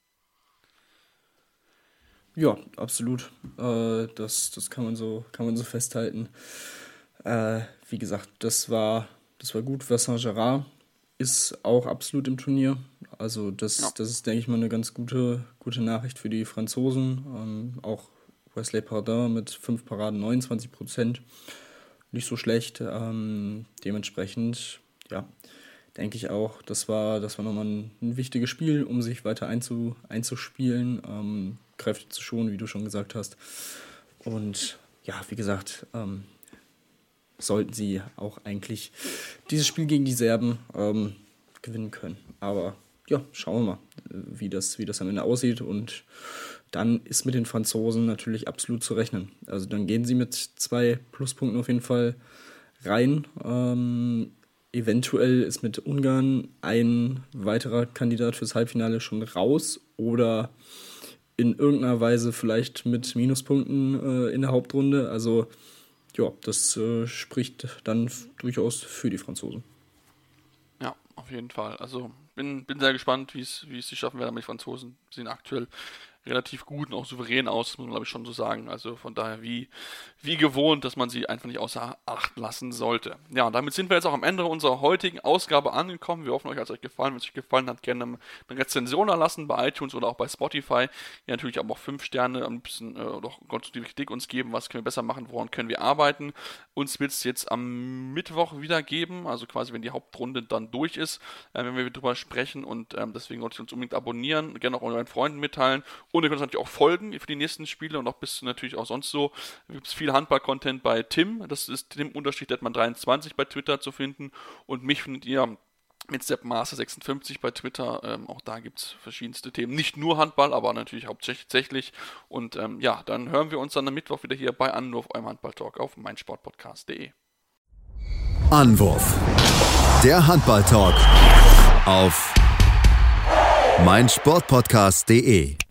Ja, absolut. Äh, das das kann man so, kann man so festhalten. Äh, wie gesagt, das war, das war gut. Vincent Gérard ist auch absolut im Turnier. Also das, ja. das ist, denke ich mal, eine ganz gute, gute Nachricht für die Franzosen. Ähm, auch Wesley Pardin mit fünf Paraden, neunundzwanzig Prozent. Nicht so schlecht. Ähm, dementsprechend, ja, denke ich auch, das war, das war nochmal ein, ein wichtiges Spiel, um sich weiter einzu, einzuspielen, ähm, Kräfte zu schonen, wie du schon gesagt hast. Und ja, wie gesagt, ähm, sollten sie auch eigentlich dieses Spiel gegen die Serben ähm, gewinnen können. Aber ja, schauen wir mal, wie das, wie das am Ende aussieht. Und dann ist mit den Franzosen natürlich absolut zu rechnen. Also dann gehen sie mit zwei Pluspunkten auf jeden Fall rein. Ähm, eventuell ist mit Ungarn ein weiterer Kandidat fürs Halbfinale schon raus oder in irgendeiner Weise vielleicht mit Minuspunkten äh, in der Hauptrunde. Also ja, das äh, spricht dann f- durchaus für die Franzosen. Ja, auf jeden Fall. Also bin, bin sehr gespannt, wie es wie es sie schaffen werden. Aber die Franzosen sehen aktuell relativ gut und auch souverän aus, muss man glaube ich schon so sagen. Also von daher wie, wie gewohnt, dass man sie einfach nicht außer Acht lassen sollte. Ja, und damit sind wir jetzt auch am Ende unserer heutigen Ausgabe angekommen. Wir hoffen, euch hat es euch gefallen. Wenn es euch gefallen hat, gerne eine Rezension erlassen bei iTunes oder auch bei Spotify. Ja, natürlich aber auch fünf Sterne, ein bisschen äh, oder auch konstruktive Kritik uns geben. Was können wir besser machen, woran können wir arbeiten? Uns wird es jetzt am Mittwoch wieder geben, also quasi wenn die Hauptrunde dann durch ist, äh, wenn wir drüber sprechen und ähm, deswegen solltet ihr uns unbedingt abonnieren, gerne auch euren Freunden mitteilen. Und ihr könnt uns natürlich auch folgen für die nächsten Spiele und auch bis natürlich auch sonst so. Da gibt es viel Handball-Content bei Tim. Das ist Tim-Detman dreiundzwanzig bei Twitter zu finden. Und mich findet ihr mit Seppmaster sechsundfünfzig bei Twitter. Ähm, auch da gibt es verschiedenste Themen. Nicht nur Handball, aber natürlich hauptsächlich. Und ähm, ja, dann hören wir uns dann am Mittwoch wieder hier bei Anwurf, eurem Handball-Talk auf meinsportpodcast punkt de. Anwurf. Der Handball-Talk auf meinsportpodcast punkt de.